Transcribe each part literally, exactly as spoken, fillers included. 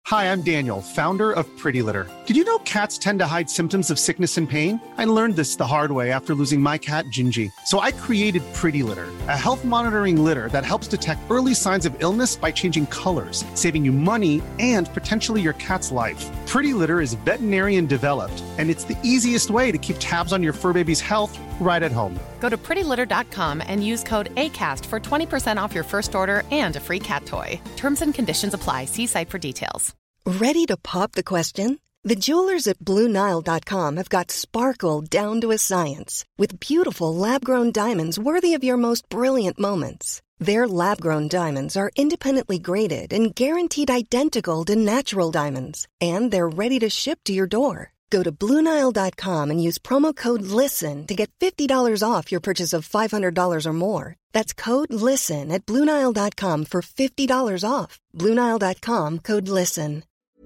Hi, I'm Daniel, founder of Pretty Litter. Did you know cats tend to hide symptoms of sickness and pain? I learned this the hard way after losing my cat, Gingy. So I created Pretty Litter, a health monitoring litter that helps detect early signs of illness by changing colors, saving you money and potentially your cat's life. Pretty Litter is veterinarian developed, and it's the easiest way to keep tabs on your fur baby's health right at home. Go to pretty litter dot com and use code ACAST for twenty percent off your first order and a free cat toy. Terms and conditions apply. See site for details. Ready to pop the question? The jewelers at Blue Nile dot com have got sparkle down to a science with beautiful lab-grown diamonds worthy of your most brilliant moments. Their lab-grown diamonds are independently graded and guaranteed identical to natural diamonds, and they're ready to ship to your door. Go to Blue Nile dot com and use promo code LISTEN to get fifty dollars off your purchase of five hundred dollars or more. That's code LISTEN at Blue Nile dot com for fifty dollars off. Blue Nile dot com, code LISTEN.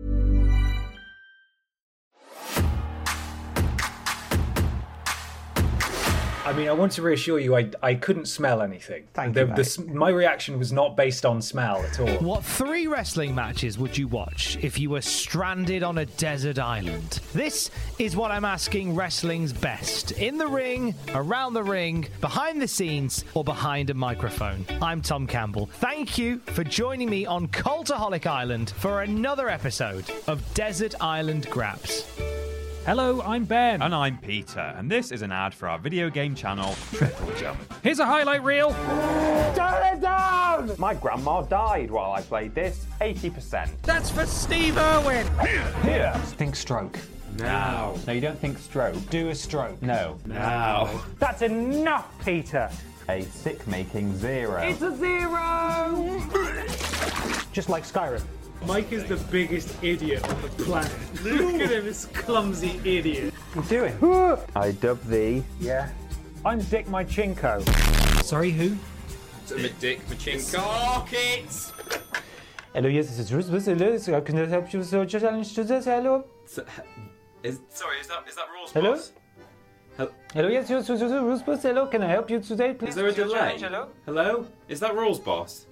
I mean, I want to reassure you, I, I couldn't smell anything. Thank the, you, the, My reaction was not based on smell at all. What three wrestling matches would you watch if you were stranded on a desert island? This is what I'm asking wrestling's best. In the ring, around the ring, behind the scenes, or behind a microphone. I'm Tom Campbell. Thank you for joining me on Cultaholic Island for another episode of Desert Island Graps. Hello, I'm Ben. And I'm Peter, and this is an ad for our video game channel, Triple Jump. Here's a highlight reel. Turn it down! My grandma died while I played this. eighty percent. That's for Steve Irwin. Here. Think stroke. Now. No, you don't think stroke. Do a stroke. No. Now. That's enough, Peter. A sick-making zero. It's a zero! Just like Skyrim. Mike is the biggest idiot on the planet. Look at him, this clumsy idiot. What are you doing? I dub thee. Yeah. I'm Dick Machinko. Sorry, who? Dick Machinko. Kids! Hello, yes, this is Ruth. Hello, can I help you? So, challenge to this. Hello. So, is, sorry, is that is that rules? Hello. Boss? Hello. Hello, yes, yes, yes, yes, Ruth. Hello, can I help you today, please? Is there a delay? Hello. Hello. Is that rules, boss?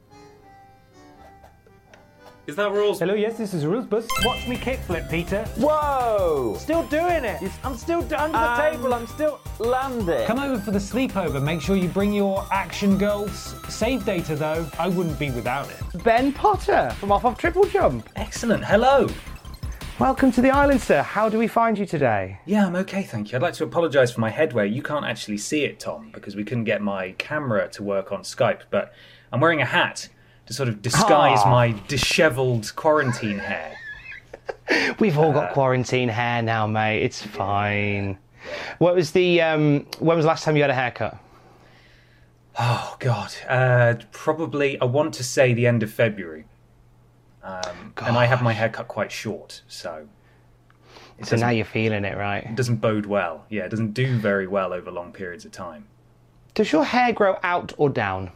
Is that rules? Hello, yes, this is Rules Bus. Watch me kickflip, Peter. Whoa! Still doing it. I'm still d- under the um, table. I'm still landing. Come over for the sleepover. Make sure you bring your Action Girls save data, though. I wouldn't be without it. Ben Potter from Off of Triple Jump. Excellent. Hello. Welcome to the island, sir. How do we find you today? Yeah, I'm okay, thank you. I'd like to apologise for my headwear. You can't actually see it, Tom, because we couldn't get my camera to work on Skype, but I'm wearing a hat to sort of disguise Aww. my dishevelled quarantine hair. We've all got uh, quarantine hair now, mate. It's fine. What was the? Um, when was the last time you had a haircut? Oh God, uh, probably. I want to say the end of February, um, and I have my hair cut quite short, so. So now you're feeling it, right? It doesn't bode well. Yeah, it doesn't do very well over long periods of time. Does your hair grow out or down?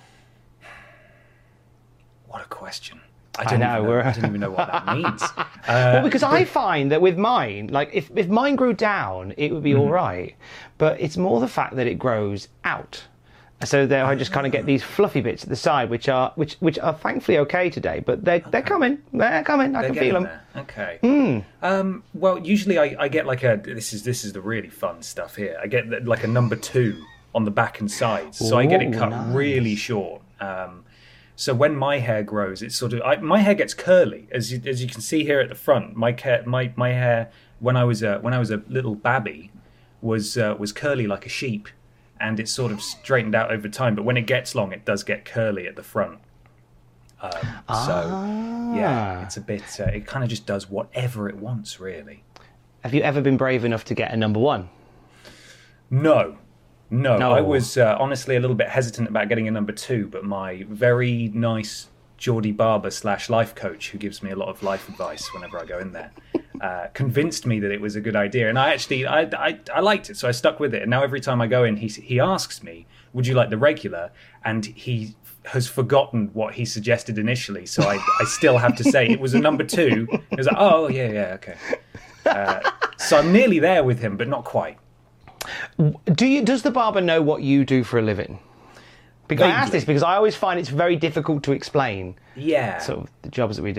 What a question. I don't, I know, even, know, I don't even know what that means. Uh, well, because but... I find that with mine, like if, if mine grew down, it would be mm-hmm. all right. But it's more the fact that it grows out. So there I just kind of get these fluffy bits at the side, which are which which are thankfully okay today. But they're, okay. they're coming. They're coming. I they're can feel them. There. Okay. Mm. Um, well, usually I, I get like a, this is this is the really fun stuff here. I get like a number two on the back and sides. So Ooh, I get it cut nice. really short. Um, So when my hair grows, it's sort of I, my hair gets curly, as you, as you can see here at the front. My hair, my, my hair when I was a when I was a little babby was uh, was curly like a sheep, and it's sort of straightened out over time. But when it gets long, it does get curly at the front. Um, ah. So yeah, it's a bit. Uh, it kind of just does whatever it wants, really. Have you ever been brave enough to get a number one? No. No, no, I was uh, honestly a little bit hesitant about getting a number two, but my very nice Geordie barber slash life coach, who gives me a lot of life advice whenever I go in there, uh, convinced me that it was a good idea. And I actually, I, I, I liked it, so I stuck with it. And now every time I go in, he he asks me, would you like the regular? And he has forgotten what he suggested initially, so I, I still have to say it was a number two. He was like, oh, yeah, yeah, okay. Uh, so I'm nearly there with him, but not quite. Do you? Does the barber know what you do for a living? Because Vaguely. I ask this because I always find it's very difficult to explain. Yeah. Sort of the jobs that we do.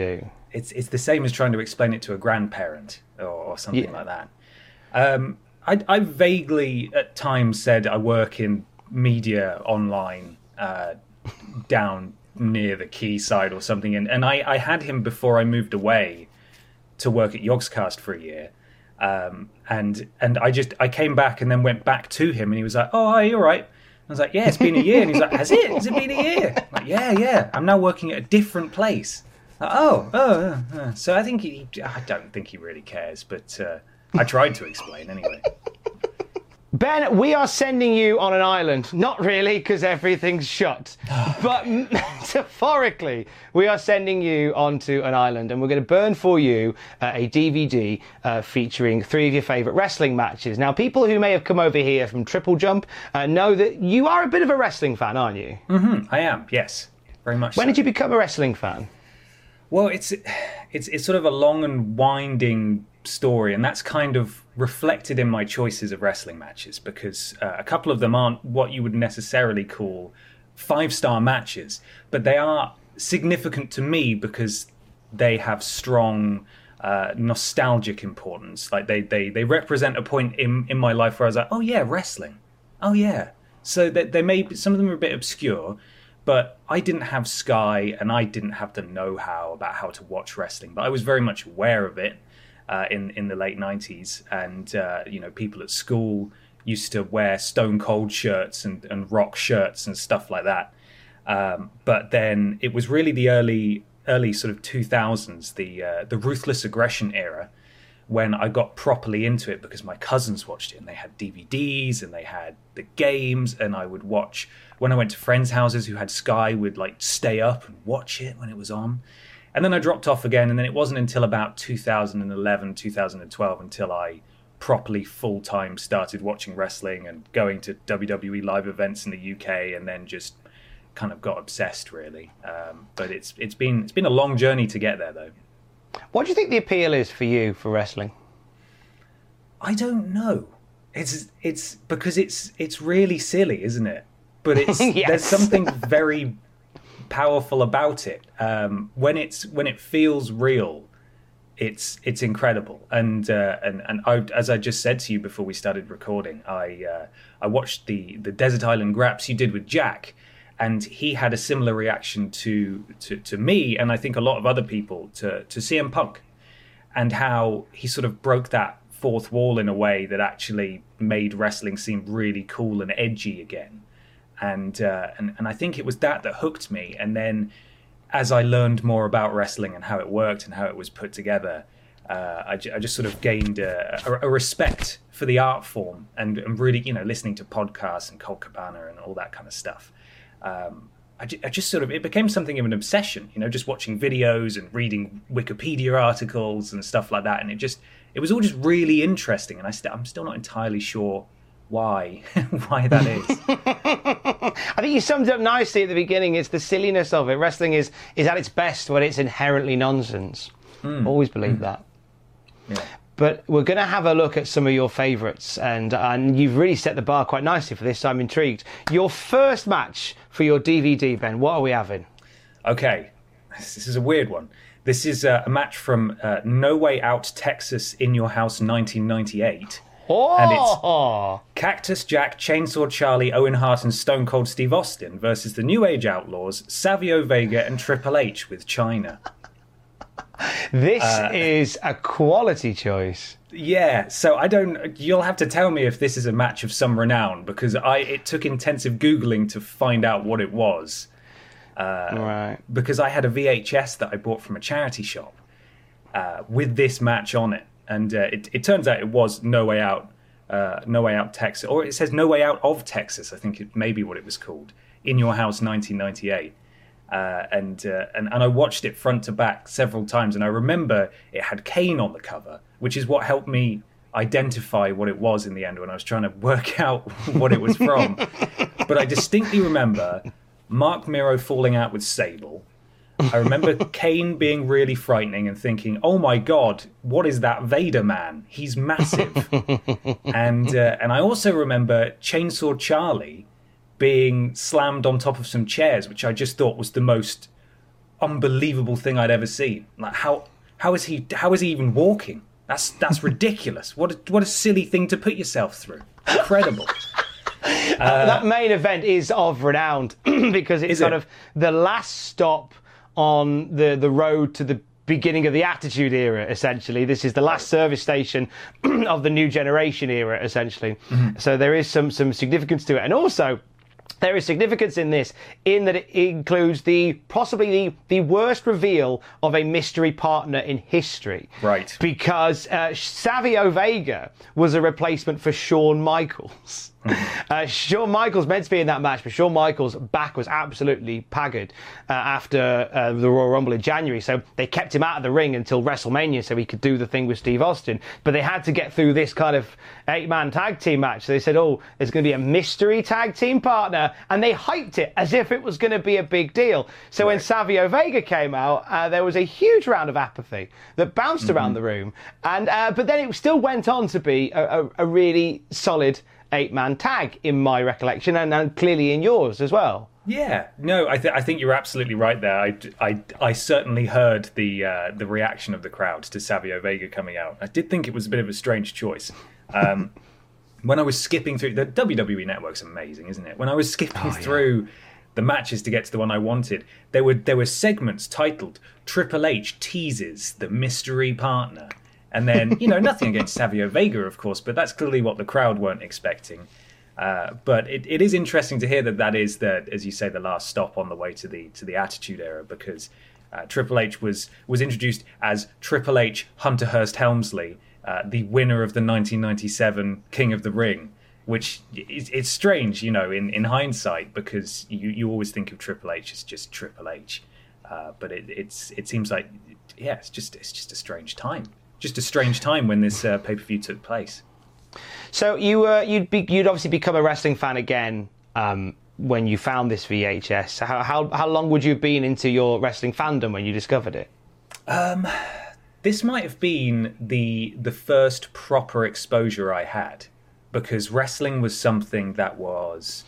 it's it's the same as trying to explain it to a grandparent or, or something Yeah. like that. Um, I, I vaguely at times said I work in media online uh, down near the quayside or something, and, and I, I had him before I moved away to work at Yogscast for a year. Um, and and I just I came back and then went back to him, and he was like, "Oh, are you all right?" I was like, "Yeah, it's been a year." And he's like, "Has it? Has it been a year?" I'm like, "Yeah, yeah. I'm now working at a different place." Like, oh, oh. Uh, uh. So I think he. I don't think he really cares, but uh, I tried to explain anyway. Ben, we are sending you on an island. Not really, because everything's shut. But metaphorically, we are sending you onto an island, and we're going to burn for you uh, a D V D uh, featuring three of your favourite wrestling matches. Now, people who may have come over here from Triple Jump uh, know that you are a bit of a wrestling fan, aren't you? Mm-hmm. I am, yes. Very much When so. did you become a wrestling fan? Well, it's it's it's sort of a long and winding story, and that's kind of reflected in my choices of wrestling matches, because uh, a couple of them aren't what you would necessarily call five-star matches, but they are significant to me because they have strong uh, nostalgic importance. Like they, they, they represent a point in, in my life where I was like, oh yeah, wrestling. Oh yeah. So they, they may be, some of them are a bit obscure, but I didn't have Sky and I didn't have the know-how about how to watch wrestling, but I was very much aware of it. Uh, in in the late nineties, and uh, you know, people at school used to wear Stone Cold shirts and, and rock shirts and stuff like that. Um, but then it was really the early early sort of two thousands, the uh, the Ruthless Aggression era, when I got properly into it because my cousins watched it and they had D V Ds and they had the games, and I would watch when I went to friends' houses who had Sky, would like stay up and watch it when it was on. And then I dropped off again, and then it wasn't until about two thousand eleven, two thousand twelve until I properly full-time started watching wrestling and going to W W E live events in the U K, and then just kind of got obsessed, really. Um, but it's it's been it's been a long journey to get there, though. What do you think the appeal is for you for wrestling? I don't know. It's it's because it's it's really silly, isn't it? But it's Yes. there's something very powerful about it. Um, when it's when it feels real, it's it's incredible. And uh, and and I, as I just said to you before we started recording, I uh, I watched the the Desert Island Graps you did with Jack, and he had a similar reaction to to to me, and I think a lot of other people to to C M Punk, and how he sort of broke that fourth wall in a way that actually made wrestling seem really cool and edgy again. And, uh, and and I think it was that that hooked me. And then as I learned more about wrestling and how it worked and how it was put together, uh, I, j- I just sort of gained a, a, a respect for the art form, and, and really, you know, listening to podcasts and Colt Cabana and all that kind of stuff. Um, I, j- I just sort of, it became something of an obsession, you know, just watching videos and reading Wikipedia articles and stuff like that. And it just, it was all just really interesting. And I st- I'm still not entirely sure why why that is. I think you summed it up nicely at the beginning. It's the silliness of it. Wrestling is is at its best when it's inherently nonsense. Mm. Always believe mm. that. Yeah. But we're going to have a look at some of your favourites, and and you've really set the bar quite nicely for this, so I'm intrigued. Your first match for your D V D, Ben, what are we having? Okay, this is a weird one. This is uh, a match from uh, No Way Out, Texas, In Your House, nineteen ninety-eight. Oh! And it's Cactus Jack, Chainsaw Charlie, Owen Hart, and Stone Cold Steve Austin versus the New Age Outlaws, Savio Vega, and Triple H with China. This uh, is a quality choice. Yeah, so I don't. You'll have to tell me if this is a match of some renown, because I it took intensive Googling to find out what it was. Uh, right. Because I had a V H S that I bought from a charity shop uh, with this match on it. And uh, it, it turns out it was No Way Out, uh, No Way Out Texas, or it says No Way Out of Texas. I think it may be what it was called. In Your House, nineteen ninety-eight, uh, and uh, and and I watched it front to back several times, and I remember it had Kane on the cover, which is what helped me identify what it was in the end when I was trying to work out what it was from. But I distinctly remember Mark Miro falling out with Sable. I remember Kane being really frightening and thinking, oh my God, what is that Vader man? He's massive. and uh, and I also remember Chainsaw Charlie being slammed on top of some chairs, which I just thought was the most unbelievable thing I'd ever seen. Like how how is he how is he even walking? That's that's ridiculous. What a, what a silly thing to put yourself through. Incredible. Uh, that main event is of renown because it's sort it? of the last stop on the, the road to the beginning of the Attitude Era, essentially. This is the last service station of the New Generation era, essentially. Mm-hmm. So there is some, some significance to it. And also, there is significance in this in that it includes the possibly the, the worst reveal of a mystery partner in history. Right. Because uh, Savio Vega was a replacement for Shawn Michaels. Mm-hmm. Uh, Shawn Michaels meant to be in that match, but Shawn Michaels' back was absolutely paggered uh, after uh, the Royal Rumble in January, so they kept him out of the ring until WrestleMania so he could do the thing with Steve Austin. But they had to get through this kind of eight-man tag team match, so they said, oh, there's going to be a mystery tag team partner, and they hyped it as if it was going to be a big deal. So right. when Savio Vega came out, uh, there was a huge round of apathy that bounced mm-hmm. around the room, and uh, but then it still went on to be a, a, a really solid eight-man tag in my recollection, and, and clearly in yours as well. Yeah, no, I, th- I think you're absolutely right there. I, I, I certainly heard the uh, the reaction of the crowd to Savio Vega coming out. I did think it was a bit of a strange choice. Um, when I was skipping through, the W W E Network's amazing, isn't it? When I was skipping oh, yeah. through the matches to get to the one I wanted, there were there were segments titled Triple H teases the mystery partner. And then, you know, nothing against Savio Vega, of course, but that's clearly what the crowd weren't expecting. Uh, but it, it is interesting to hear that that is, the, as you say, the last stop on the way to the to the Attitude Era, because uh, Triple H was was introduced as Triple H Hunter Hearst Helmsley, uh, the winner of the nineteen ninety-seven King of the Ring, which is it's strange, you know, in, in hindsight, because you, you always think of Triple H as just Triple H. Uh, but it, it's it seems like, yeah, it's just it's just a strange time. Just a strange time when this uh, pay-per-view took place. So you uh, you'd be, you'd obviously become a wrestling fan again um, when you found this V H S. How, how how long would you have been into your wrestling fandom when you discovered it? Um, this might have been the the first proper exposure I had, because wrestling was something that was,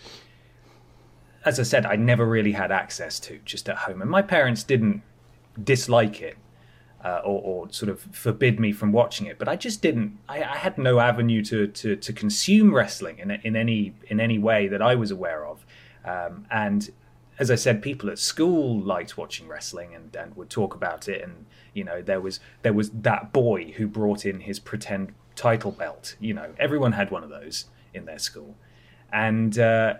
as I said, I never really had access to just at home, and my parents didn't dislike it. Uh, or, or sort of forbid me from watching it, but I just didn't. I, I had no avenue to, to, to consume wrestling in in any in any way that I was aware of. Um, and as I said, people at school liked watching wrestling and, and would talk about it. And you know, there was there was that boy who brought in his pretend title belt. You know, everyone had one of those in their school, and uh,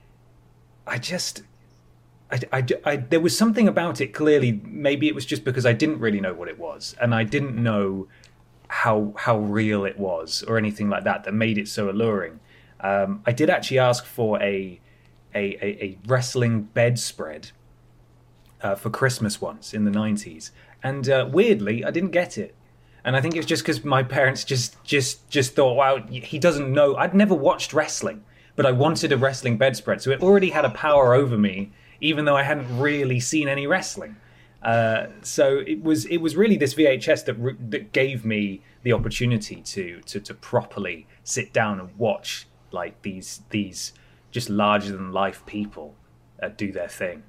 I just. I, I, I, there was something about it, clearly. Maybe it was just because I didn't really know what it was, and I didn't know how how real it was or anything like that, that made it so alluring. Um, I did actually ask for a a, a, a wrestling bedspread uh, for Christmas once in the nineties, and uh, weirdly, I didn't get it. And I think it was just because my parents just just just thought, wow, he doesn't know. I'd never watched wrestling, but I wanted a wrestling bedspread, so it already had a power over me, even though I hadn't really seen any wrestling. Uh, so it was it was really this V H S that re- that gave me the opportunity to, to to properly sit down and watch like these these just larger than life people uh, do their thing.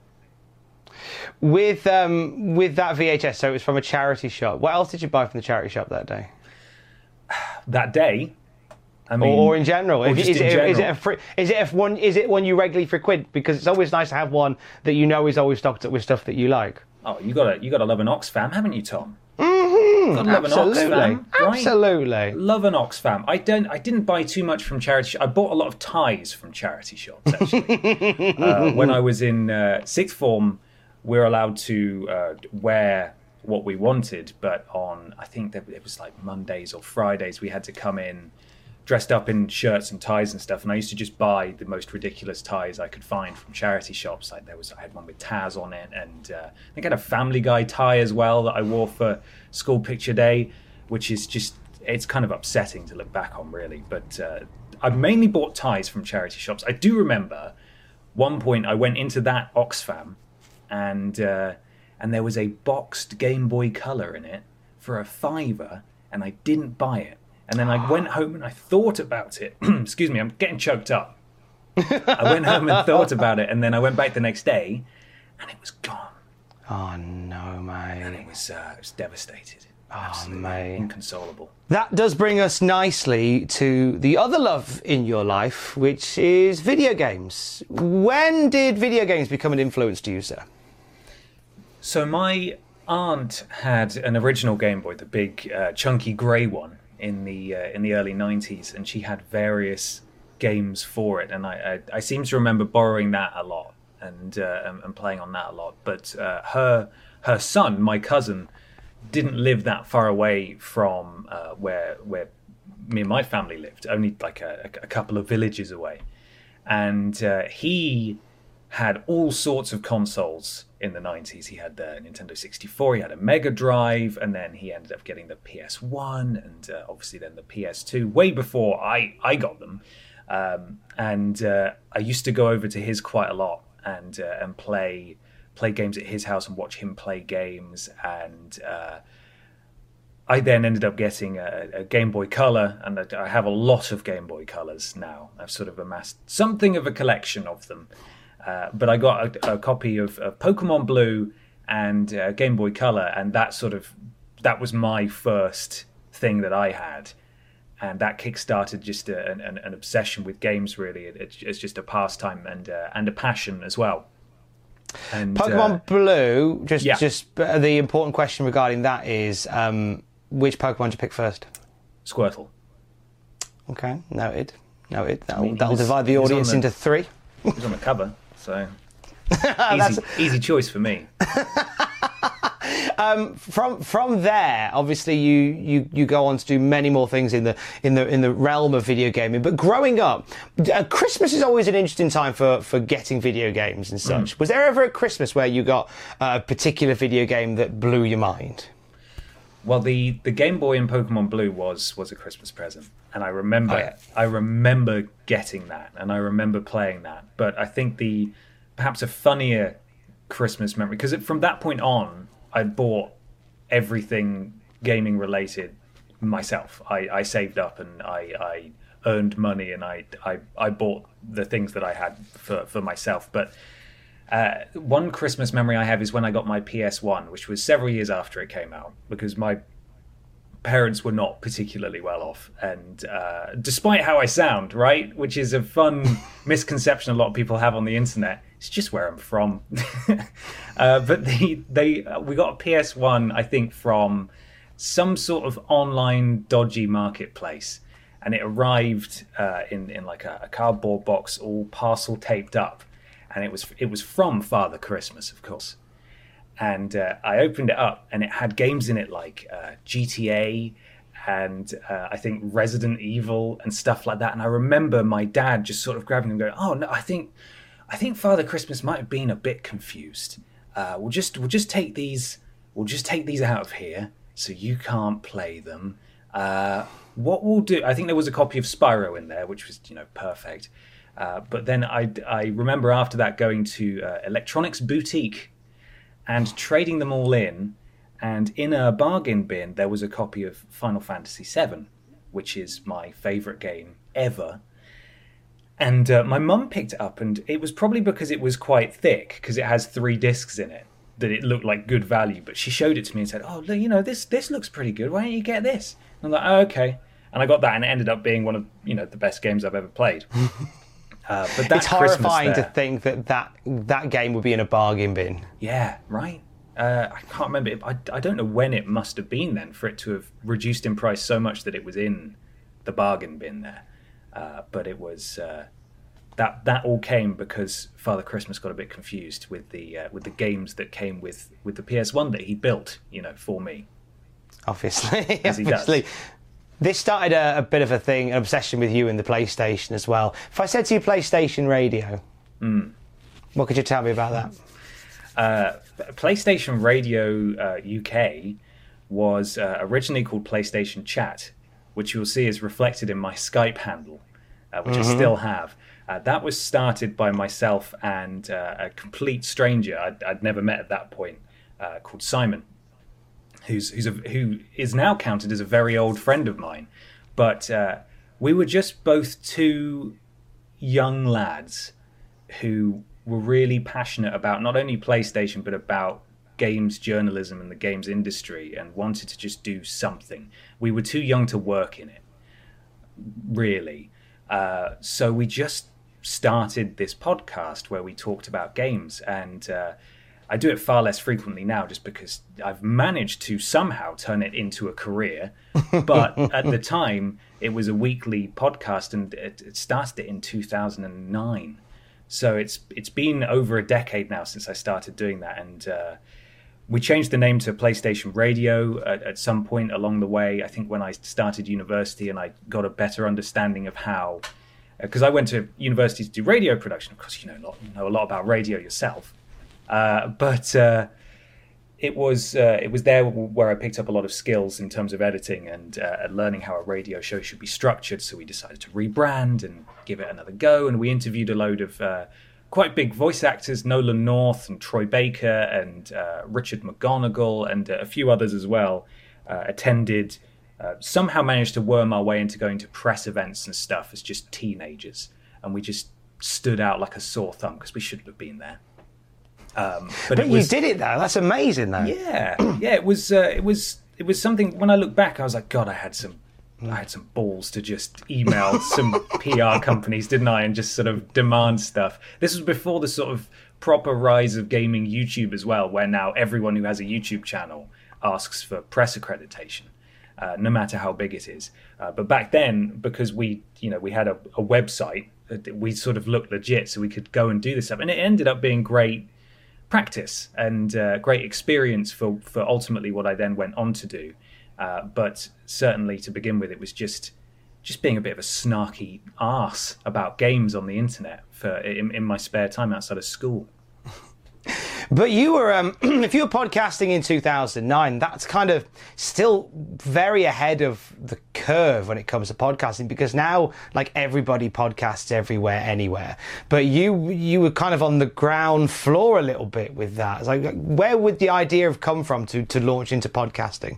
With um with that V H S, so it was from a charity shop. What else did you buy from the charity shop that day? That day. I mean, or, or in general, or is, just is, in it, general. is it a free, is it a one? Is it one you regularly frequent? Because it's always nice to have one that you know is always stocked up with stuff that you like. Oh, you got to you got to love an Oxfam, haven't you, Tom? Mm-hmm. Gotta love Absolutely, an Oxfam, right? Absolutely. Love an Oxfam. I don't. I didn't buy too much from charity. I bought a lot of ties from charity shops. Actually, uh, when I was in uh, sixth form, we were allowed to uh, wear what we wanted, but on I think that it was like Mondays or Fridays, we had to come in dressed up in shirts and ties and stuff, and I used to just buy the most ridiculous ties I could find from charity shops. Like there was, I had one with Taz on it, and uh, I think I had a Family Guy tie as well that I wore for school picture day, which is just, it's kind of upsetting to look back on, really. But uh, I mainly bought ties from charity shops. I do remember one point I went into that Oxfam, and uh, and there was a boxed Game Boy Color in it for a fiver, and I didn't buy it. And then I went home and I thought about it. Excuse me, I'm getting choked up. I went home and thought about it, and then I went back the next day, and it was gone. Oh no, mate! And it was uh, it was devastated. Oh, Absolutely mate. inconsolable. That does bring us nicely to the other love in your life, which is video games. When did video games become an influence to you, sir? So my aunt had an original Game Boy, the big uh, chunky grey one, in the uh, in the early nineties, and she had various games for it, and I I, I seem to remember borrowing that a lot and uh, and, and playing on that a lot. But uh, her her son, my cousin, didn't live that far away from uh, where where me and my family lived, only like a, a couple of villages away, and uh, he had all sorts of consoles in the nineties. He had the Nintendo sixty-four, he had a Mega Drive, and then he ended up getting the P S one, and uh, obviously then the P S two, way before I, I got them. Um, and uh, I used to go over to his quite a lot and uh, and play play games at his house and watch him play games. And uh, I then ended up getting a, a Game Boy Color, and I have a lot of Game Boy Colors now. I've sort of amassed something of a collection of them. Uh, but I got a, a copy of, of Pokemon Blue and uh, Game Boy Color, and that sort of that was my first thing that I had, and that kickstarted just a, an, an obsession with games. Really, it, it's just a pastime and uh, and a passion as well. And, Pokemon uh, Blue. Just yeah. just uh, the important question regarding that is um, which Pokemon did you pick first? Squirtle. Okay, noted. Noted. That'll, I mean, that'll was, divide the audience the, into three. It was on the cover, so easy, easy choice for me. um, from from there, obviously, you, you, you go on to do many more things in the in the in the realm of video gaming. But growing up, uh, Christmas is always an interesting time for, for getting video games and such. Mm. Was there ever a Christmas where you got a particular video game that blew your mind? Well, the, the Game Boy in Pokemon Blue was was a Christmas present, and I remember oh, yeah. I remember getting that, and I remember playing that. But I think the perhaps a funnier Christmas memory, because from that point on, I bought everything gaming related myself. I, I saved up and I, I earned money, and I, I I bought the things that I had for, for myself. But Uh, one Christmas memory I have is when I got my P S one, which was several years after it came out, because my parents were not particularly well off. And uh, despite how I sound, right, which is a fun misconception a lot of people have on the internet, it's just where I'm from. uh, but they, they, uh, we got a P S one, I think, from some sort of online dodgy marketplace. And it arrived uh, in, in like a, a cardboard box, all parcel taped up. And it was it was from Father Christmas, of course. And uh, I opened it up, and it had games in it like uh, G T A and uh, I think Resident Evil and stuff like that. And I remember my dad just sort of grabbing them, going, "Oh no, I think I think Father Christmas might have been a bit confused. Uh, we'll just we'll just take these we'll just take these out of here, so you can't play them. Uh, what we'll do, I think there was a copy of Spyro in there, which was, you know, perfect." Uh, but then I, I remember after that going to uh, Electronics Boutique and trading them all in. And in a bargain bin, there was a copy of Final Fantasy seven, which is my favourite game ever. And uh, my mum picked it up, and it was probably because it was quite thick, because it has three discs in it, that it looked like good value. But she showed it to me and said, "Oh, you know, this this looks pretty good. Why don't you get this?" And I'm like, "Oh, okay." And I got that, and it ended up being one of, you know, the best games I've ever played. Uh, but that it's horrifying there, to think that, that that game would be in a bargain bin. Yeah, right. Uh, I can't remember. It, I, I don't know when it must have been then for it to have reduced in price so much that it was in the bargain bin there. Uh, but it was uh, that that all came because Father Christmas got a bit confused with the uh, with the games that came with, with the P S one that he built, you know, for me. Obviously, as he obviously. does. This started a, a bit of a thing, an obsession with you in the PlayStation as well. If I said to you PlayStation Radio, mm. what could you tell me about that? Uh, PlayStation Radio uh, U K was uh, originally called PlayStation Chat, which you'll see is reflected in my Skype handle, uh, which mm-hmm. I still have. Uh, that was started by myself and uh, a complete stranger I'd, I'd never met at that point, uh, called Simon. Who's who's a, who is now counted as a very old friend of mine, but uh, we were just both two young lads who were really passionate about not only PlayStation but about games journalism and the games industry and wanted to just do something. We were too young to work in it, really. Uh, so we just started this podcast where we talked about games, and uh, I do it far less frequently now just because I've managed to somehow turn it into a career. But at the time, it was a weekly podcast, and it, it started it in two thousand nine. So it's it's been over a decade now since I started doing that, and uh, we changed the name to PlayStation Radio at, at some point along the way. I think when I started university and I got a better understanding of how, because uh, I went to university to do radio production. Of course, you know a lot, you know a lot about radio yourself, uh, but uh, it was uh, it was there where I picked up a lot of skills in terms of editing and uh, learning how a radio show should be structured. So we decided to rebrand and give it another go, and we interviewed a load of uh, quite big voice actors, Nolan North and Troy Baker and uh, Richard McGonigal and uh, a few others as well, uh, attended, uh, somehow managed to worm our way into going to press events and stuff as just teenagers. And we just stood out like a sore thumb because we shouldn't have been there. Um, but but it you was, did it though. That's amazing though. Yeah. Yeah, it was, uh, it was, it was something, when I look back, I was like, God, I had some I had some balls to just email some P R companies, didn't I, and just sort of demand stuff. This was before the sort of proper rise of gaming YouTube as well, where now everyone who has a YouTube channel asks for press accreditation, uh, no matter how big it is. Uh, but back then, because we, you know, we had a, a website, we sort of looked legit, so we could go and do this stuff, and it ended up being great practice and uh, great experience for for ultimately what I then went on to do. Uh, but certainly to begin with, it was just just being a bit of a snarky arse about games on the internet for in, in my spare time outside of school. But you were, um, if you were podcasting in two thousand nine, that's kind of still very ahead of the curve when it comes to podcasting, because now, like, everybody podcasts everywhere, anywhere. But you you were kind of on the ground floor a little bit with that. It's like, where would the idea have come from to, to launch into podcasting?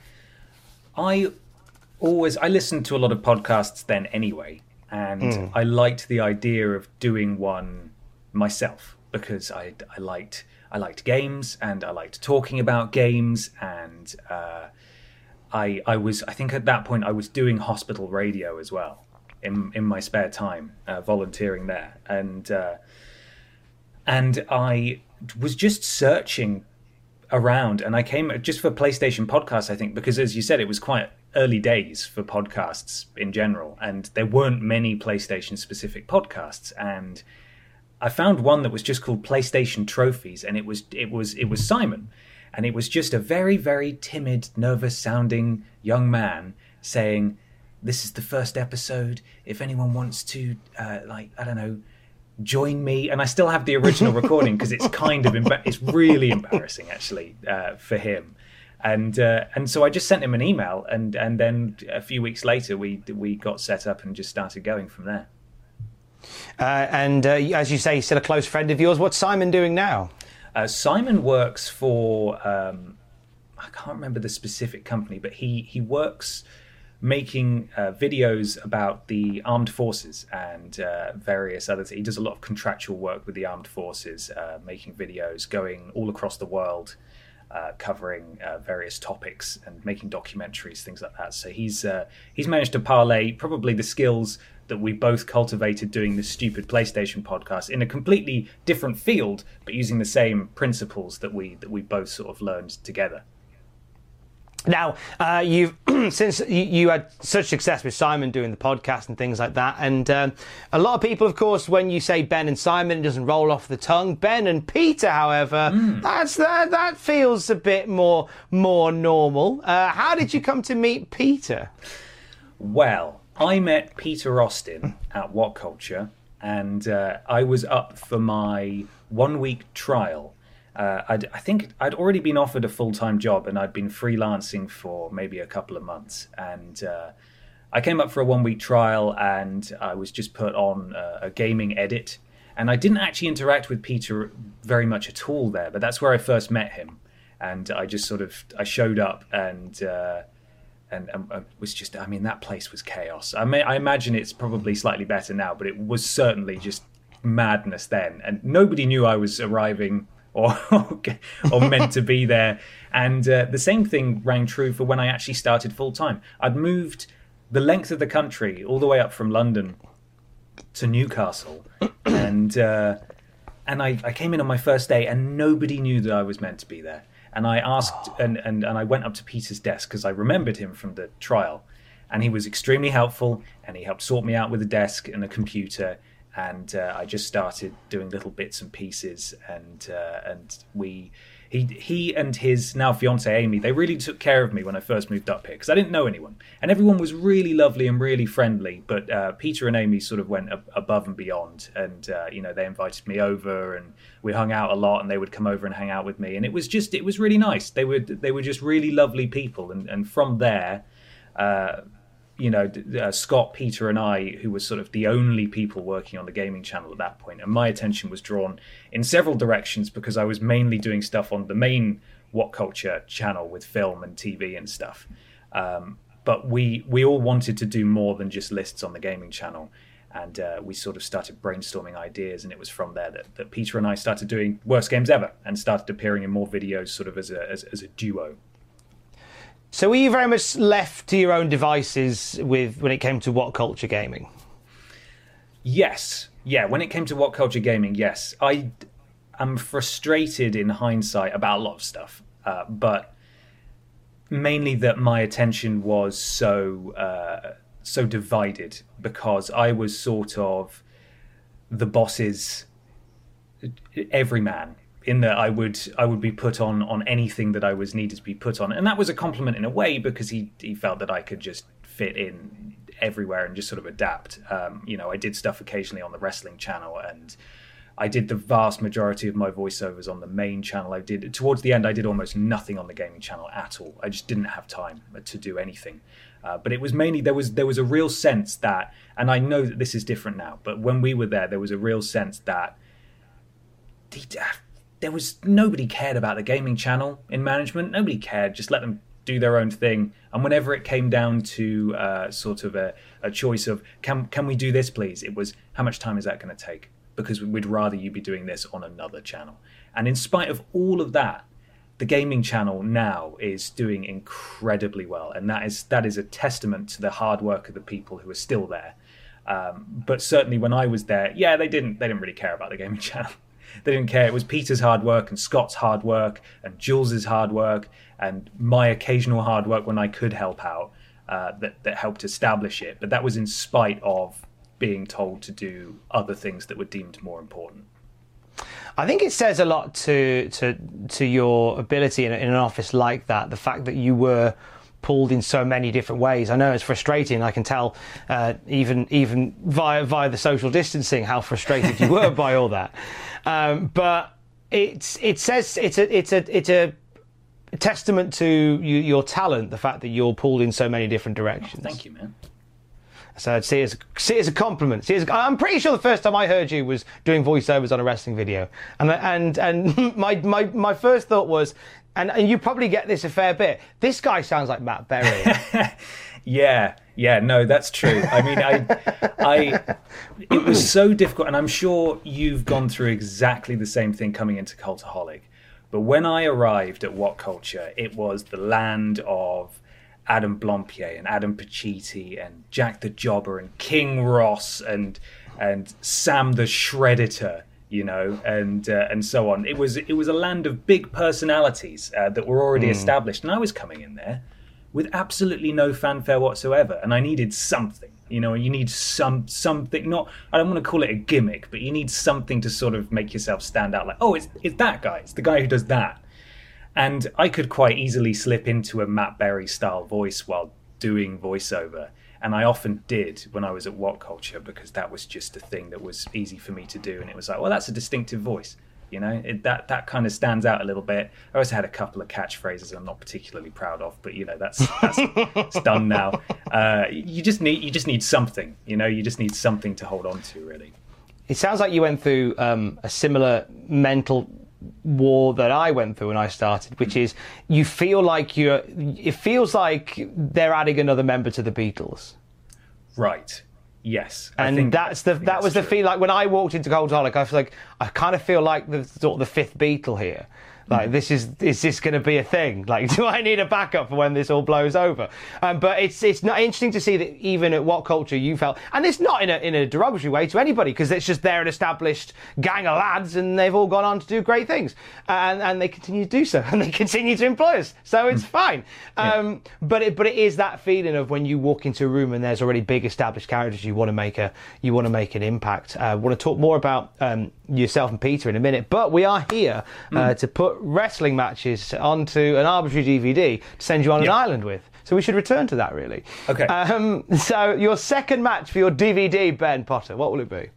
I always, I listened to a lot of podcasts then anyway, and mm. I liked the idea of doing one myself because I, I liked I liked games and I liked talking about games, and uh, I I was I think at that point I was doing hospital radio as well in in my spare time, uh, volunteering there, and uh, and I was just searching around, and I came just for PlayStation podcasts, I think, because as you said, it was quite early days for podcasts in general, and there weren't many PlayStation specific podcasts, and I found one that was just called PlayStation Trophies, and it was it was it was Simon, and it was just a very very timid, nervous sounding young man saying, "This is the first episode. If anyone wants to, uh, like I don't know, join me." And I still have the original recording because it's kind of emba- it's really embarrassing actually uh, for him, and uh, and so I just sent him an email, and and then a few weeks later we we got set up and just started going from there. Uh, and uh, as you say, he's still a close friend of yours. What's Simon doing now? Uh, Simon works for um, I can't remember the specific company, but he he works making uh, videos about the armed forces and uh, various other things. He does a lot of contractual work with the armed forces, uh, making videos going all across the world, uh, covering uh, various topics and making documentaries, things like that. So he's uh, he's managed to parlay probably the skills that we both cultivated doing this stupid PlayStation podcast in a completely different field, but using the same principles that we that we both sort of learned together. Now, uh, you've since you, you had such success with Simon doing the podcast and things like that, and um, a lot of people, of course, when you say Ben and Simon, it doesn't roll off the tongue. Ben and Peter, however, mm. that's that that feels a bit more more normal. Uh, how did you come to meet Peter? Well, I met Peter Austin at What Culture, and uh, I was up for my one-week trial. Uh, I'd, I think I'd already been offered a full-time job, and I'd been freelancing for maybe a couple of months. And uh, I came up for a one-week trial, and I was just put on a, a gaming edit. And I didn't actually interact with Peter very much at all there, but that's where I first met him. And I just sort of I showed up and. Uh, And, and it was just, I mean, that place was chaos. I mean, I imagine it's probably slightly better now, but it was certainly just madness then. And nobody knew I was arriving or or meant to be there. And uh, the same thing rang true for when I actually started full time. I'd moved the length of the country, all the way up from London to Newcastle, and uh, and I, I came in on my first day, and nobody knew that I was meant to be there. And I asked, and, and, and I went up to Peter's desk because I remembered him from the trial, and he was extremely helpful, and he helped sort me out with a desk and a computer, and uh, I just started doing little bits and pieces, and uh, and we. He he and his now fiancée Amy, they really took care of me when I first moved up here because I didn't know anyone. And everyone was really lovely and really friendly, but uh, Peter and Amy sort of went ab- above and beyond. And, uh, you know, they invited me over and we hung out a lot, and they would come over and hang out with me. And it was just, it was really nice. They were, they were just really lovely people. And, and from there, uh, you know, uh, Scott, Peter and I, who was sort of the only people working on the gaming channel at that point, and my attention was drawn in several directions because I was mainly doing stuff on the main What Culture channel with film and T V and stuff. Um, but we we all wanted to do more than just lists on the gaming channel, and uh, we sort of started brainstorming ideas, and it was from there that, that Peter and I started doing Worst Games Ever and started appearing in more videos sort of as a as, as a duo. So were you very much left to your own devices with when it came to What Culture Gaming? Yes. Yeah, when it came to What Culture Gaming, yes. I am frustrated in hindsight about a lot of stuff, uh, but mainly that my attention was so uh, so divided because I was sort of the boss's everyman. In that I would I would be put on on anything that I was needed to be put on, and that was a compliment in a way because he he felt that I could just fit in everywhere and just sort of adapt. Um, you know, I did stuff occasionally on the wrestling channel, and I did the vast majority of my voiceovers on the main channel. I did towards the end I did almost nothing on the gaming channel at all. I just didn't have time to do anything. Uh, but it was mainly there was there was a real sense that, and I know that this is different now, but when we were there, there was a real sense that. He, There was nobody cared about the gaming channel in management. Nobody cared. Just let them do their own thing. And whenever it came down to uh, sort of a, a choice of can can we do this, please? It was how much time is that going to take? Because we'd rather you be doing this on another channel. And in spite of all of that, the gaming channel now is doing incredibly well, and that is that is a testament to the hard work of the people who are still there. Um, but certainly when I was there, yeah, they didn't they didn't really care about the gaming channel. They didn't care. It was Peter's hard work and Scott's hard work and Jules's hard work and my occasional hard work when I could help out uh, that, that helped establish it. But that was in spite of being told to do other things that were deemed more important. I think it says a lot to to to your ability in, in an office like that, the fact that you were pulled in so many different ways. I know it's frustrating. I can tell uh, even even via via the social distancing how frustrated you were by all that. Um, but it's it says it's a it's a it's a testament to you, your talent, the fact that you're pulled in so many different directions. Oh, thank you, man. So I'd see it as, see it as a compliment. See it as, I'm pretty sure the first time I heard you was doing voiceovers on a wrestling video, and and and my my, my first thought was, and, and you probably get this a fair bit, this guy sounds like Matt Berry. yeah, yeah, no, that's true. I mean, I, I, it was so difficult, and I'm sure you've gone through exactly the same thing coming into Cultaholic. But when I arrived at What Culture, it was the land of Adam Blompier and Adam Pacitti and Jack the Jobber and King Ross and and Sam the Shredditor, you know, and uh, and so on. It was it was a land of big personalities uh, that were already mm. established, and I was coming in there with absolutely no fanfare whatsoever, and I needed something. You know, you need some something. Not I don't want to call it a gimmick, but you need something to sort of make yourself stand out. Like, oh, it's it's that guy. It's the guy who does that. And I could quite easily slip into a Matt Berry style voice while doing voiceover. And I often did when I was at What Culture, because that was just a thing that was easy for me to do. And it was like, well, that's a distinctive voice. You know, it, that that kind of stands out a little bit. I also had a couple of catchphrases I'm not particularly proud of, but you know, that's that's it's done now. Uh, you just need you just need something. You know, you just need something to hold on to, really. It sounds like you went through um, a similar mental war that I went through when I started, which is you feel like you're. It feels like they're adding another member to the Beatles. Right. Yes, I and think, that's the that was the feel. Like when I walked into Goldholic, I feel like I kind of feel like the sort of the fifth Beatle here. Like, this is is this going to be a thing? Like, do I need a backup for when this all blows over? Um, but it's it's not interesting to see that even at What Culture you felt, and it's not in a in a derogatory way to anybody, because it's just they're an established gang of lads and they've all gone on to do great things, and and they continue to do so, and they continue to employ us, so it's fine. Um, yeah. But it but it is that feeling of when you walk into a room and there's already big established characters, you want to make a you want to make an impact. I uh, want to talk more about um, yourself and Peter in a minute, but we are here uh, mm. to put wrestling matches onto an arbitrary D V D to send you on yep. an island with. So we should return to that, really. Okay. Um, so your second match for your D V D, Ben Potter, what will it be?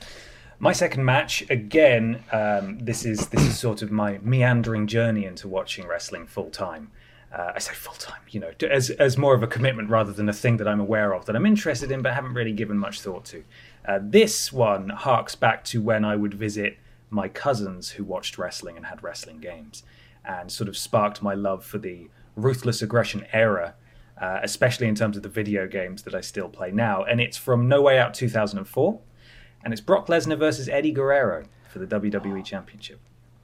My second match, again, um, this is this is sort of my meandering journey into watching wrestling full time. Uh, I say full time, you know, as as more of a commitment rather than a thing that I'm aware of, that I'm interested in but haven't really given much thought to. Uh, this one harks back to when I would visit my cousins who watched wrestling and had wrestling games, and sort of sparked my love for the Ruthless Aggression era, uh, especially in terms of the video games that I still play now. And it's from No Way Out two thousand four, and it's Brock Lesnar versus Eddie Guerrero for the W W E Championship.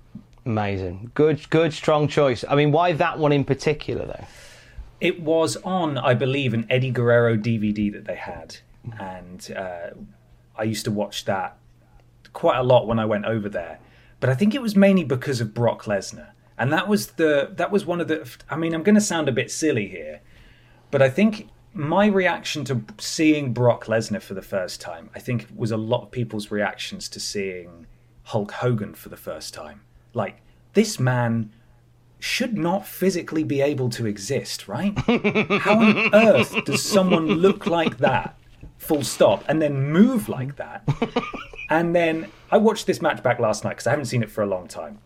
Amazing. Good, good, strong choice. I mean, why that one in particular, though? It was on, I believe, an Eddie Guerrero D V D that they had, and uh, I used to watch that quite a lot when I went over there, but I think it was mainly because of Brock Lesnar, and that was the that was one of the. I mean, I'm going to sound a bit silly here, but I think my reaction to seeing Brock Lesnar for the first time, I think, was a lot of people's reactions to seeing Hulk Hogan for the first time. Like, this man should not physically be able to exist, right? How on earth does someone look like that, full stop, and then move like that? And then I watched this match back last night because I haven't seen it for a long time.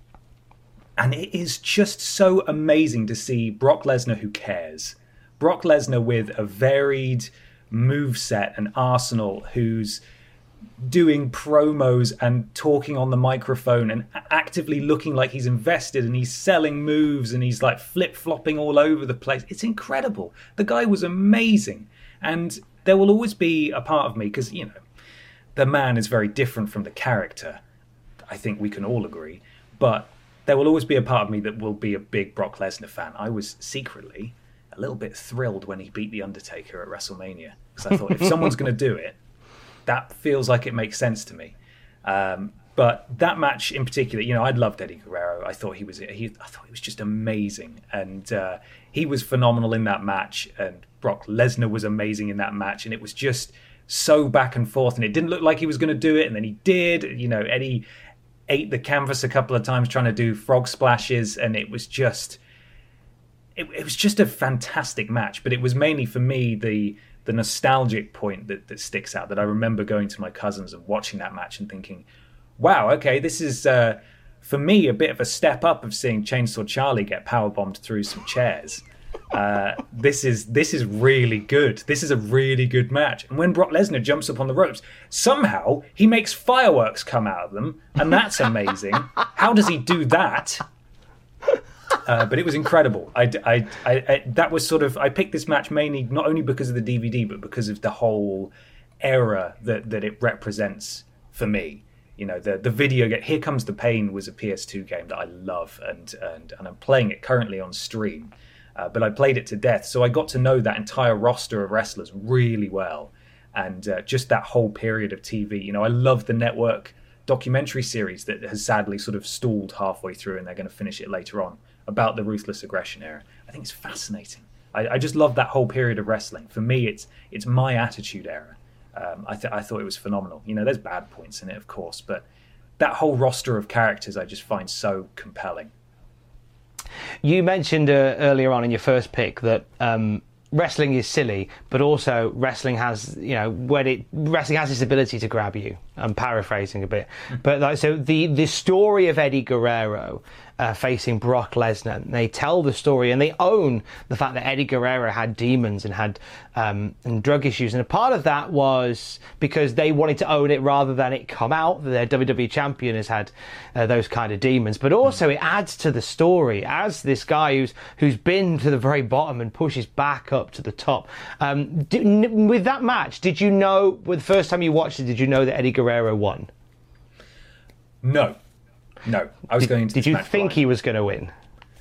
And it is just so amazing to see Brock Lesnar who cares. Brock Lesnar with a varied moveset and arsenal, who's doing promos and talking on the microphone and actively looking like he's invested, and he's selling moves and he's like flip-flopping all over the place. It's incredible. The guy was amazing. And there will always be a part of me, because, you know, the man is very different from the character. I think we can all agree. But there will always be a part of me that will be a big Brock Lesnar fan. I was secretly a little bit thrilled when he beat The Undertaker at WrestleMania, because I thought, if someone's going to do it, that feels like it makes sense to me. Um, but that match in particular, you know, I loved Eddie Guerrero. I thought he was he, I thought he was just amazing. And uh, he was phenomenal in that match. And Brock Lesnar was amazing in that match. And it was just so back and forth, and it didn't look like he was going to do it, and then he did. You know, Eddie ate the canvas a couple of times trying to do frog splashes, and it was just it, it was just a fantastic match. But it was mainly for me the the nostalgic point that, that sticks out, that I remember going to my cousins and watching that match and thinking, wow, okay, this is uh, for me a bit of a step up of seeing Chainsaw Charlie get powerbombed through some chairs. Uh, this is this is really good. This is a really good match. And when Brock Lesnar jumps up on the ropes, somehow he makes fireworks come out of them, and that's amazing. How does he do that? Uh, but it was incredible. I, I, I, I, that was sort of, I picked this match mainly not only because of the D V D, but because of the whole era that, that it represents for me. You know, the the video game, Here Comes the Pain, was a P S two game that I love, and and, and I'm playing it currently on stream. Uh, but I played it to death, so I got to know that entire roster of wrestlers really well, and uh, just that whole period of T V. You know, I love the network documentary series that has sadly sort of stalled halfway through, and they're going to finish it later on, about the Ruthless Aggression era. I think it's fascinating. I, I just love that whole period of wrestling. For me, it's it's my Attitude Era. Um, I, th- I thought it was phenomenal. You know, there's bad points in it, of course, but that whole roster of characters I just find so compelling. You mentioned uh, earlier on in your first pick that um, wrestling is silly, but also wrestling has, you know, when it wrestling has this ability to grab you. I'm paraphrasing a bit, but like, so the the story of Eddie Guerrero uh, facing Brock Lesnar, they tell the story and they own the fact that Eddie Guerrero had demons and had um, and drug issues, and a part of that was because they wanted to own it rather than it come out that their W W E champion has had uh, those kind of demons. But also it adds to the story as this guy who's who's been to the very bottom and pushes back up to the top. Um, did, with that match, did you know, with the first time you watched it, did you know that Eddie Guerrero won? No. No. I was did, going to Did you think blind. he was going to win?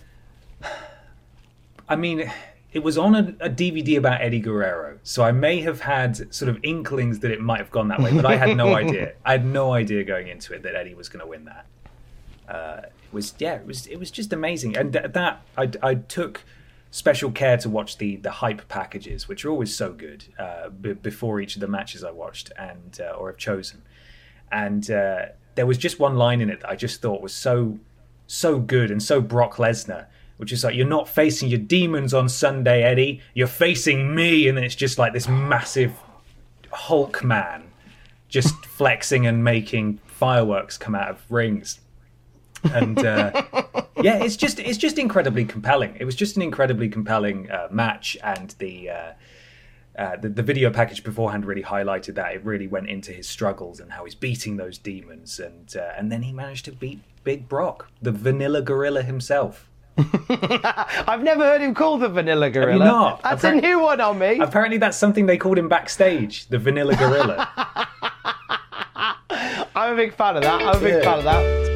I mean, it was on a, a D V D about Eddie Guerrero, so I may have had sort of inklings that it might have gone that way, but I had no idea. I had no idea going into it that Eddie was going to win that. Uh, it was, yeah, it was, it was just amazing. And th- that, I, I took special care to watch the the hype packages, which are always so good, uh, b- before each of the matches I watched and uh, or have chosen. And uh, there was just one line in it that I just thought was so so good and so Brock Lesnar, which is like, you're not facing your demons on Sunday, Eddie. You're facing me, and then it's just like this massive Hulk man just flexing and making fireworks come out of rings. And uh, yeah, it's just it's just incredibly compelling. It was just an incredibly compelling uh, match, and the, uh, uh, the the video package beforehand really highlighted that. It really went into his struggles and how he's beating those demons, and uh, and then he managed to beat Big Brock, the Vanilla Gorilla himself. I've never heard him called the Vanilla Gorilla. Have you not? That's Appar- a new one on me. Apparently, that's something they called him backstage, the Vanilla Gorilla. I'm a big fan of that. I'm a big yeah. fan of that.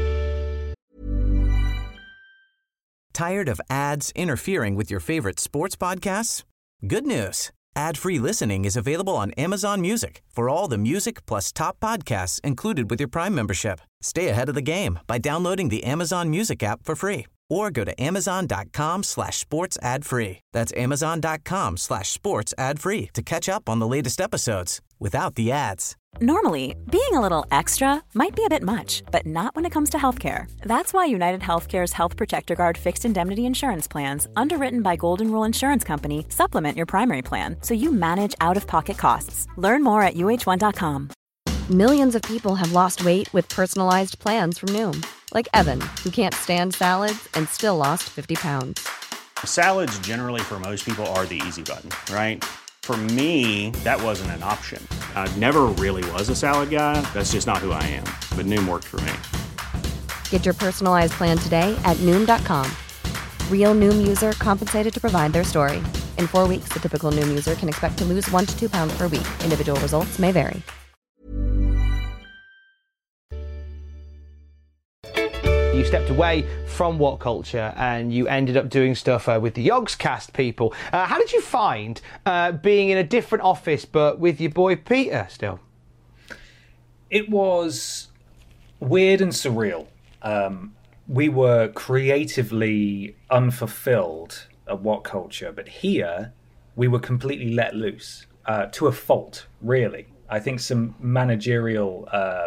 Tired of ads interfering with your favorite sports podcasts? Good news. Ad-free listening is available on Amazon Music for all the music plus top podcasts included with your Prime membership. Stay ahead of the game by downloading the Amazon Music app for free or go to amazon.com slash sports ad free. That's amazon.com slash sports ad free to catch up on the latest episodes without the ads. Normally, being a little extra might be a bit much, but not when it comes to healthcare. That's why United Healthcare's Health Protector Guard fixed indemnity insurance plans, underwritten by Golden Rule Insurance Company, supplement your primary plan so you manage out-of-pocket costs. Learn more at U H one dot com. Millions of people have lost weight with personalized plans from Noom. Like Evan, who can't stand salads and still lost fifty pounds. Salads generally for most people are the easy button, right? For me, that wasn't an option. I never really was a salad guy. That's just not who I am. But Noom worked for me. Get your personalized plan today at Noom dot com. Real Noom user compensated to provide their story. In four weeks, the typical Noom user can expect to lose one to two pounds per week. Individual results may vary. You stepped away from What Culture and you ended up doing stuff uh, with the Yogscast people. Uh, how did you find uh, being in a different office but with your boy Peter still? It was weird and surreal. Um, we were creatively unfulfilled at What Culture, but here we were completely let loose, uh, to a fault, really. I think some managerial uh,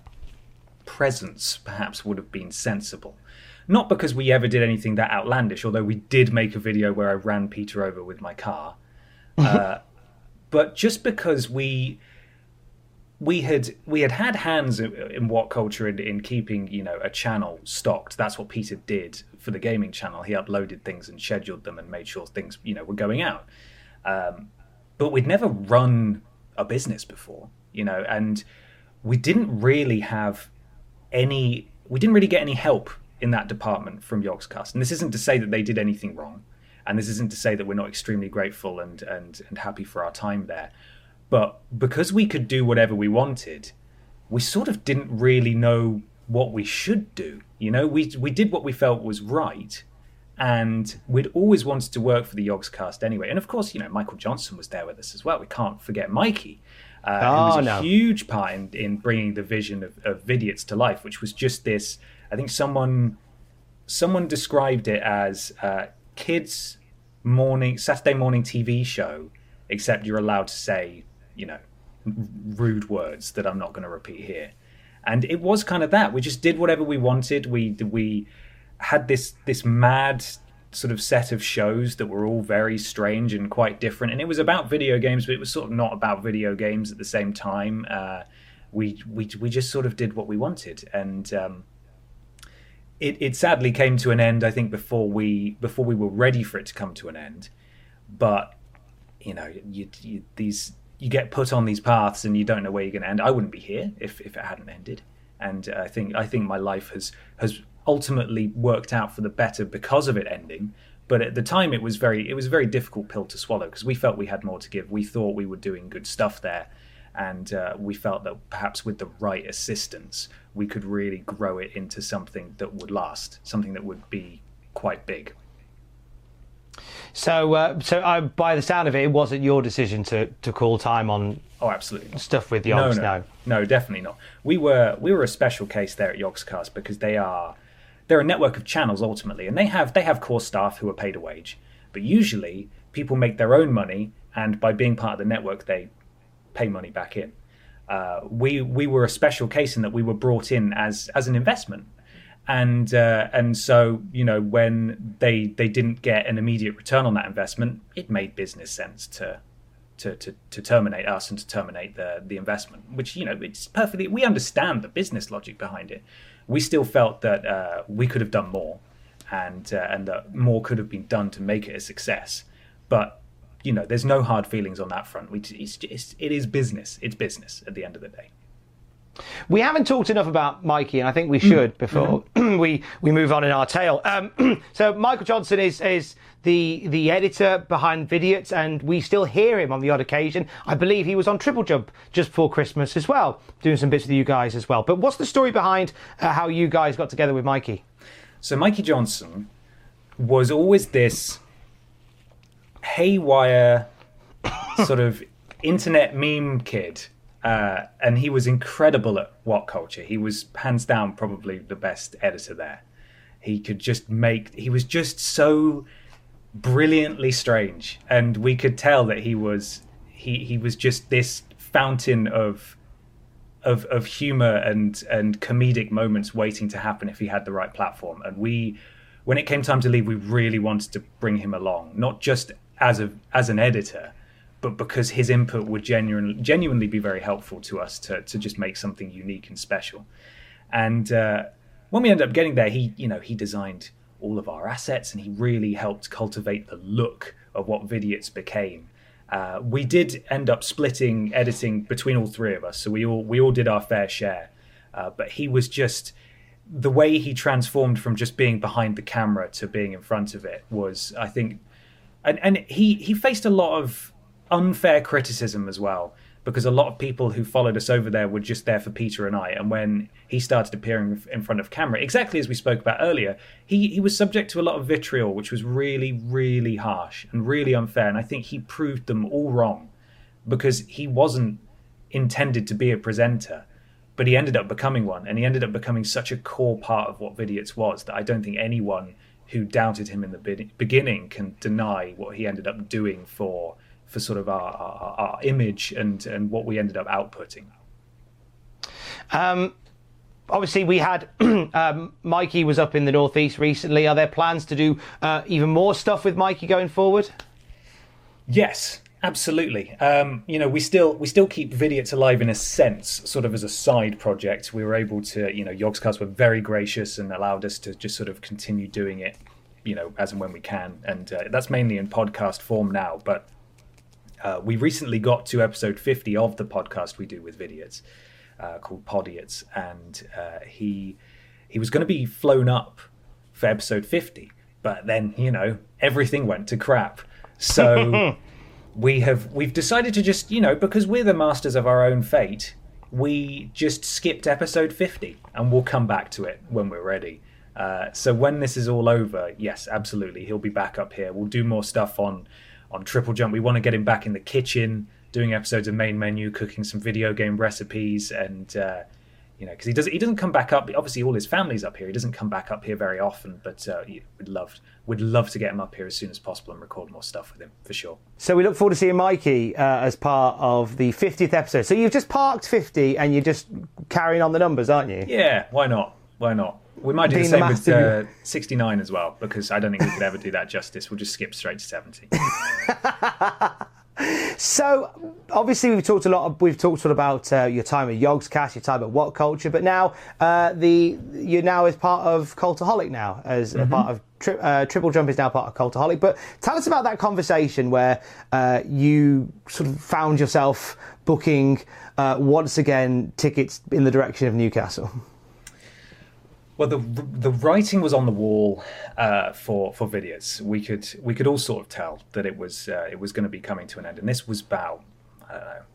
presence perhaps would have been sensible. Not because we ever did anything that outlandish, although we did make a video where I ran Peter over with my car. uh, but just because we we had we had had hands in, in What Culture in, in keeping, you know, a channel stocked. That's what Peter did for the gaming channel. He uploaded things and scheduled them and made sure things, you know, were going out. Um, but we'd never run a business before, you know, and we didn't really have any we didn't really get any help in that department from Yogscast. And this isn't to say that they did anything wrong, and this isn't to say that we're not extremely grateful and and and happy for our time there, but because we could do whatever we wanted, we sort of didn't really know what we should do. You know, we we did what we felt was right, and we'd always wanted to work for the Yogscast anyway. And of course, you know, Michael Johnson was there with us as well. We can't forget Mikey. Uh, oh, who was a no. huge part in, in bringing the vision of, of Vidiots to life, which was just this. I think someone someone described it as uh, kids' morning Saturday morning T V show, except you're allowed to say, you know, rude words that I'm not going to repeat here. And it was kind of that. We just did whatever we wanted. We we had this this mad sort of set of shows that were all very strange and quite different, and it was about video games, but it was sort of not about video games at the same time. Uh, we we we just sort of did what we wanted, and um, it it sadly came to an end. I think before we before we were ready for it to come to an end. But you know, you, you these you get put on these paths, and you don't know where you're going to end. I wouldn't be here if if it hadn't ended, and I think I think my life has has ultimately worked out for the better because of it ending. But at the time, it was very it was a very difficult pill to swallow because we felt we had more to give. We thought we were doing good stuff there. And uh, we felt that perhaps with the right assistance, we could really grow it into something that would last, something that would be quite big. So, uh, so uh, by the sound of it, it wasn't your decision to, to call time on. Oh, absolutely not. Stuff with Yogs. No, no, no, no, definitely not. We were we were a special case there at Yogscast because they are they're a network of channels ultimately, and they have they have core staff who are paid a wage. But usually, people make their own money, and by being part of the network, they pay money back in. Uh, we we were a special case in that we were brought in as as an investment, and uh, and so you know when they they didn't get an immediate return on that investment, it made business sense to to to, to terminate us and to terminate the the investment. Which you know it's perfectly we understand the business logic behind it. We still felt that uh, we could have done more, and uh, and that more could have been done to make it a success, but. You know, there's no hard feelings on that front. We, it's, it's, it is business. It's business at the end of the day. We haven't talked enough about Mikey, and I think we should before mm-hmm. we, we move on in our tale. Um, so Michael Johnson is is the the editor behind Vidiots, and we still hear him on the odd occasion. I believe he was on Triple Jump just before Christmas as well, doing some bits with you guys as well. But what's the story behind uh, how you guys got together with Mikey? So Mikey Johnson was always this haywire sort of internet meme kid, uh, and he was incredible at What Culture. He was hands down probably the best editor there. He could just make he was just so brilliantly strange, and we could tell that he was he he was just this fountain of of of humor and and comedic moments waiting to happen if he had the right platform. And we when it came time to leave, we really wanted to bring him along, not just as a as an editor, but because his input would genuinely genuinely be very helpful to us to to just make something unique and special. And uh, when we ended up getting there, he you know he designed all of our assets, and he really helped cultivate the look of what Vidiots became. Uh, we did end up splitting editing between all three of us, so we all we all did our fair share. Uh, but he was just the way he transformed from just being behind the camera to being in front of it was, I think. And, and he, he faced a lot of unfair criticism as well, because a lot of people who followed us over there were just there for Peter and I. And when he started appearing in front of camera, exactly as we spoke about earlier, he, he was subject to a lot of vitriol, which was really, really harsh and really unfair. And I think he proved them all wrong, because he wasn't intended to be a presenter, but he ended up becoming one. And he ended up becoming such a core part of what Vidiots was that I don't think anyone who doubted him in the beginning can deny what he ended up doing for for sort of our, our, our image and, and what we ended up outputting. Um, obviously, we had um, Mikey was up in the Northeast recently. Are there plans to do uh, even more stuff with Mikey going forward? Yes, absolutely. Um, you know, we still we still keep Vidiots alive in a sense, sort of as a side project. We were able to, you know, Yogscast were very gracious and allowed us to just sort of continue doing it, you know, as and when we can. And uh, that's mainly in podcast form now. But uh, we recently got to episode fifty of the podcast we do with Vidiots, uh, called Podiots. And uh, he he was going to be flown up for episode fifty. But then, you know, everything went to crap. So... We have we've decided to just, you know, because we're the masters of our own fate, we just skipped episode fifty, and we'll come back to it when we're ready. Uh, so when this is all over, yes, absolutely, he'll be back up here. We'll do more stuff on on Triple Jump. We want to get him back in the kitchen, doing episodes of Main Menu, cooking some video game recipes, and uh, you know, because he doesn't he doesn't come back up. Obviously, all his family's up here. He doesn't come back up here very often, but uh, we'd love we'd love to get him up here as soon as possible and record more stuff with him for sure. So we look forward to seeing Mikey uh, as part of the fiftieth episode. So you've just parked fifty, and you're just carrying on the numbers, aren't you? Yeah, why not? Why not? We might do Being the same the with uh, sixty-nine as well, because I don't think we could ever do that justice. We'll just skip straight to seventy. So obviously we've talked a lot. Of, we've talked sort of about uh, your time at Yogscast, your time at What Culture, but now uh, the you're now as part of Cultaholic now, as mm-hmm. a part of tri- uh, Triple Jump is now part of Cultaholic. But tell us about that conversation where uh, you sort of found yourself booking uh, once again tickets in the direction of Newcastle. Well, the the writing was on the wall uh, for for Vidiot. We could we could all sort of tell that it was uh, it was going to be coming to an end, and this was about I don't know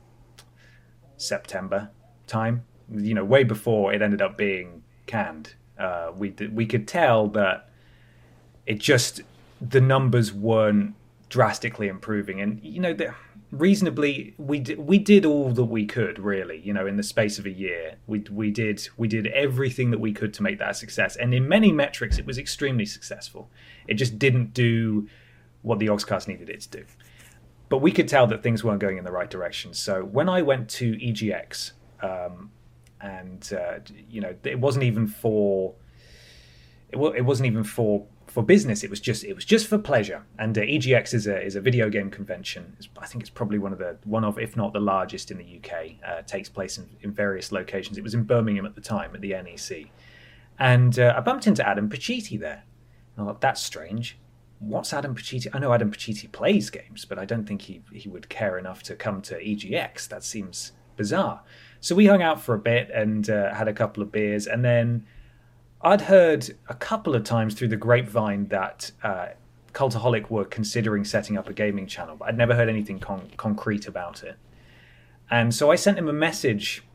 September time. You know, way before it ended up being canned. Uh, we did, we could tell that it just the numbers weren't drastically improving, and you know the. Reasonably, we did, we did all that we could, really. You know, in the space of a year, we we did we did everything that we could to make that a success. And in many metrics, it was extremely successful. It just didn't do what the Yogscast needed it to do. But we could tell that things weren't going in the right direction. So when I went to E G X, um, and uh, you know, it wasn't even for it, it wasn't even for. For business, it was just it was just for pleasure. And uh, E G X is a is a video game convention. It's, I think it's probably one of the one of if not the largest in the U K. Uh, it takes place in, in various locations. It was in Birmingham at the time at the N E C, and uh, I bumped into Adam Pacitti there. And I thought, that's strange. What's Adam Pacitti? I know Adam Pacitti plays games, but I don't think he he would care enough to come to E G X. That seems bizarre. So we hung out for a bit and uh, had a couple of beers, and then. I'd heard a couple of times through the grapevine that uh, Cultaholic were considering setting up a gaming channel, but I'd never heard anything con- concrete about it. And so I sent him a message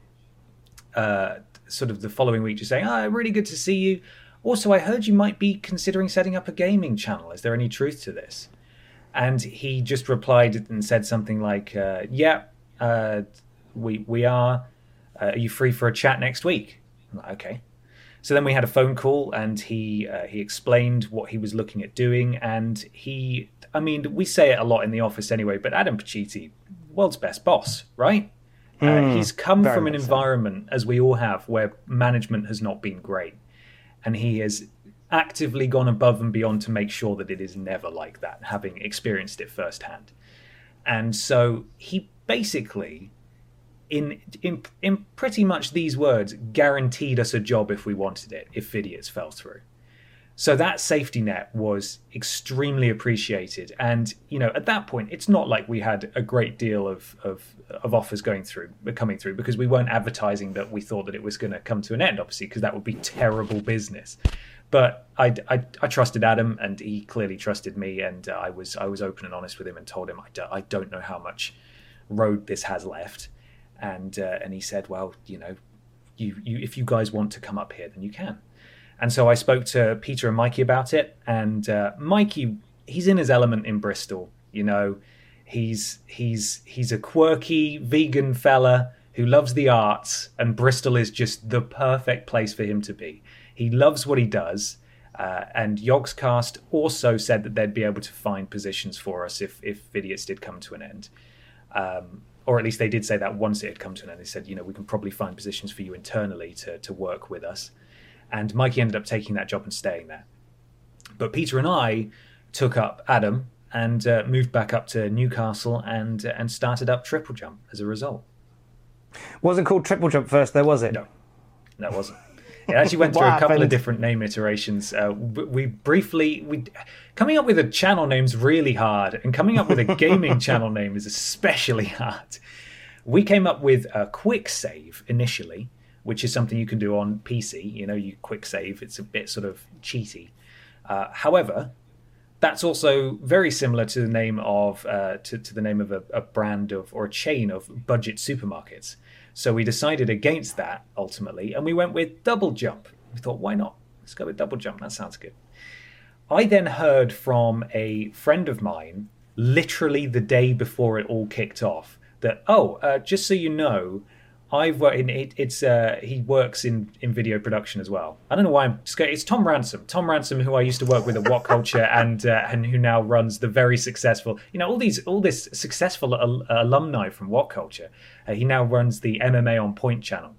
uh, sort of the following week just saying, oh, really good to see you. Also, I heard you might be considering setting up a gaming channel. Is there any truth to this? And he just replied and said something like, uh, yeah, uh, we, we are. Uh, are you free for a chat next week? I'm like, okay. So then we had a phone call, and he uh, he explained what he was looking at doing, and he, I mean, we say it a lot in the office anyway, but Adam Pacitti, world's best boss, right? Mm, uh, he's come from an environment, so. as we all have, where management has not been great, and he has actively gone above and beyond to make sure that it is never like that, having experienced it firsthand. And so he basically... In, in in pretty much these words, guaranteed us a job if we wanted it, if Vidiot fell through. So that safety net was extremely appreciated. And, you know, at that point, it's not like we had a great deal of, of, of offers going through, coming through, because we weren't advertising that we thought that it was going to come to an end, obviously, because that would be terrible business. But I, I, I trusted Adam, and he clearly trusted me, and uh, I was I was open and honest with him and told him I, do, I don't know how much road this has left. And uh, and he said, well, you know, you, you if you guys want to come up here, then you can. And so I spoke to Peter and Mikey about it. And uh, Mikey, he's in his element in Bristol. You know, he's he's he's a quirky vegan fella who loves the arts, and Bristol is just the perfect place for him to be. He loves what he does. Uh, and Yogscast also said that they'd be able to find positions for us if if Vidiot did come to an end. Um, Or at least they did say that once it had come to an end. They said, you know, we can probably find positions for you internally to, to work with us. And Mikey ended up taking that job and staying there. But Peter and I took up Adam and uh, moved back up to Newcastle and uh, and started up Triple Jump as a result. Wasn't called Triple Jump first, though, was it? No, no, it wasn't. It actually went through a couple happened? of different name iterations. Uh, we briefly, we coming up with a channel name's really hard, and coming up with a gaming channel name is especially hard. We came up with a quick save initially, which is something you can do on P C. You know, you quick save. It's a bit sort of cheaty. Uh, however, that's also very similar to the name of uh, to, to the name of a, a brand of or a chain of budget supermarkets. So we decided against that ultimately, and we went with Double Jump. We thought, why not? Let's go with Double Jump. That sounds good. I then heard from a friend of mine, literally the day before it all kicked off, that, oh, uh, just so you know, I've worked in it, it's uh, he works in, in video production as well. I don't know why I'm scared. It's Tom Ransom. Tom Ransom, who I used to work with at What Culture and uh, and who now runs the very successful, you know, all these all this successful al- alumni from What Culture. Uh, he now runs the M M A on Point channel.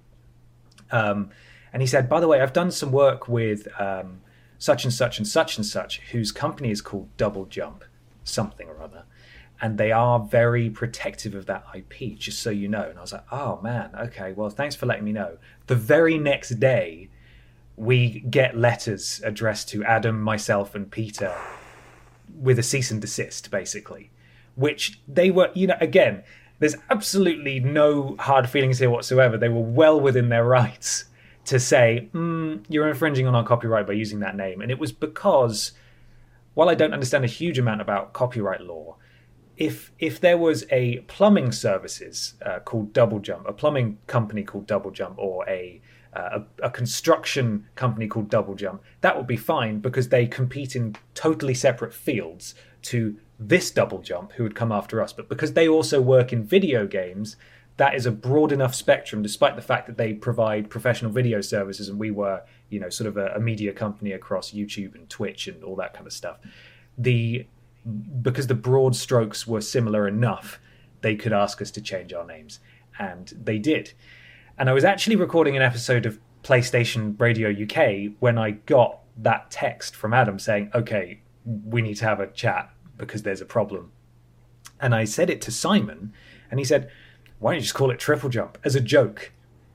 Um, and he said, by the way, I've done some work with um, such and such and such and such, whose company is called Double Jump, something or other. and they are very protective of that I P, just so you know. And I was like, oh man, okay, well, thanks for letting me know. The very next day, we get letters addressed to Adam, myself, and Peter with a cease and desist, basically, which they were, you know, again, there's absolutely no hard feelings here whatsoever. They were well within their rights to say, mm, you're infringing on our copyright by using that name. And it was because, while I don't understand a huge amount about copyright law, if if there was a plumbing services uh, called Double Jump, a plumbing company called Double Jump, or a, uh, a a construction company called Double Jump, that would be fine because they compete in totally separate fields to this Double Jump who would come after us. But because they also work in video games, that is a broad enough spectrum, despite the fact that they provide professional video services and we were, you know, sort of a, a media company across YouTube and Twitch and all that kind of stuff. The because the broad strokes were similar enough, they could ask us to change our names, and they did. And I was actually recording an episode of PlayStation Radio U K when I got that text from Adam saying, okay, we need to have a chat because there's a problem. And I said it to Simon, and he said, why don't you just call it Triple Jump as a joke?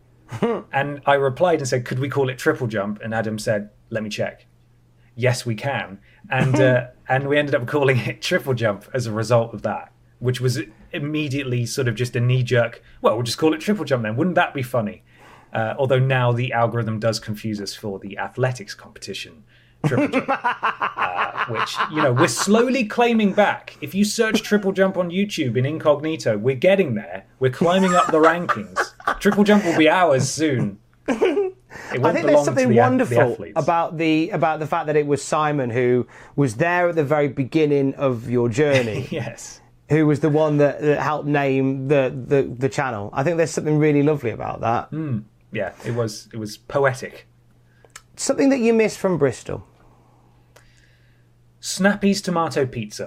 And I replied and said, could we call it Triple Jump? And Adam said, let me check. Yes, we can. And uh, and we ended up calling it Triple Jump as a result of that, which was immediately sort of just a knee-jerk, well, we'll just call it Triple Jump then. Wouldn't that be funny? Uh, although now the algorithm does confuse us for the athletics competition, Triple Jump, uh, which, you know, we're slowly claiming back. If you search Triple Jump on YouTube in incognito, we're getting there. We're climbing up the rankings. Triple Jump will be ours soon. I think there's something the, wonderful the about the about the fact that it was Simon who was there at the very beginning of your journey. Yes. Who was the one that, that helped name the, the, the channel. I think there's something really lovely about that. Mm. Yeah, it was it was poetic. Something that you missed from Bristol. Snappy's tomato pizza.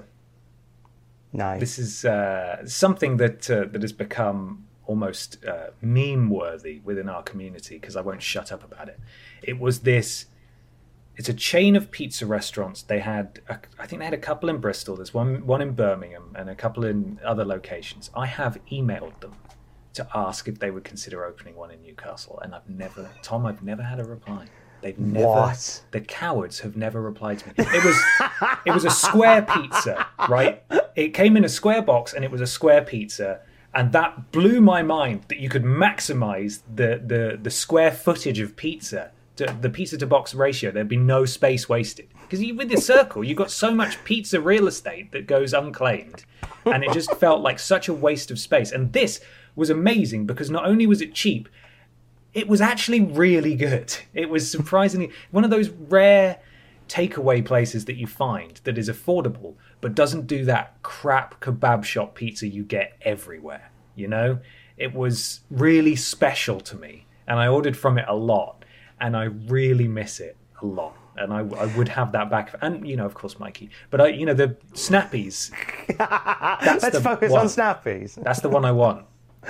Nice. This is uh, something that uh, that has become almost uh, meme-worthy within our community because I won't shut up about it. It was this... It's a chain of pizza restaurants. They had, a, I think they had a couple in Bristol. There's one one in Birmingham and a couple in other locations. I have emailed them to ask if they would consider opening one in Newcastle, and I've never, Tom, I've never had a reply. They've never. What? The cowards have never replied to me. It was, it was a square pizza, right? It came in a square box, and it was a square pizza. And that blew my mind that you could maximize the, the, the square footage of pizza, to, the pizza to box ratio. There'd be no space wasted. Because with the circle, you've got so much pizza real estate that goes unclaimed. And it just felt like such a waste of space. And this was amazing because not only was it cheap, it was actually really good. It was surprisingly one of those rare takeaway places that you find that is affordable but doesn't do that crap kebab shop pizza you get everywhere, you know? It was really special to me, and I ordered from it a lot, and I really miss it a lot, and I, I would have that back. And, you know, of course, Mikey. But, I, you know, the Snappies. That's Let's the focus one. on Snappies. That's the one I want.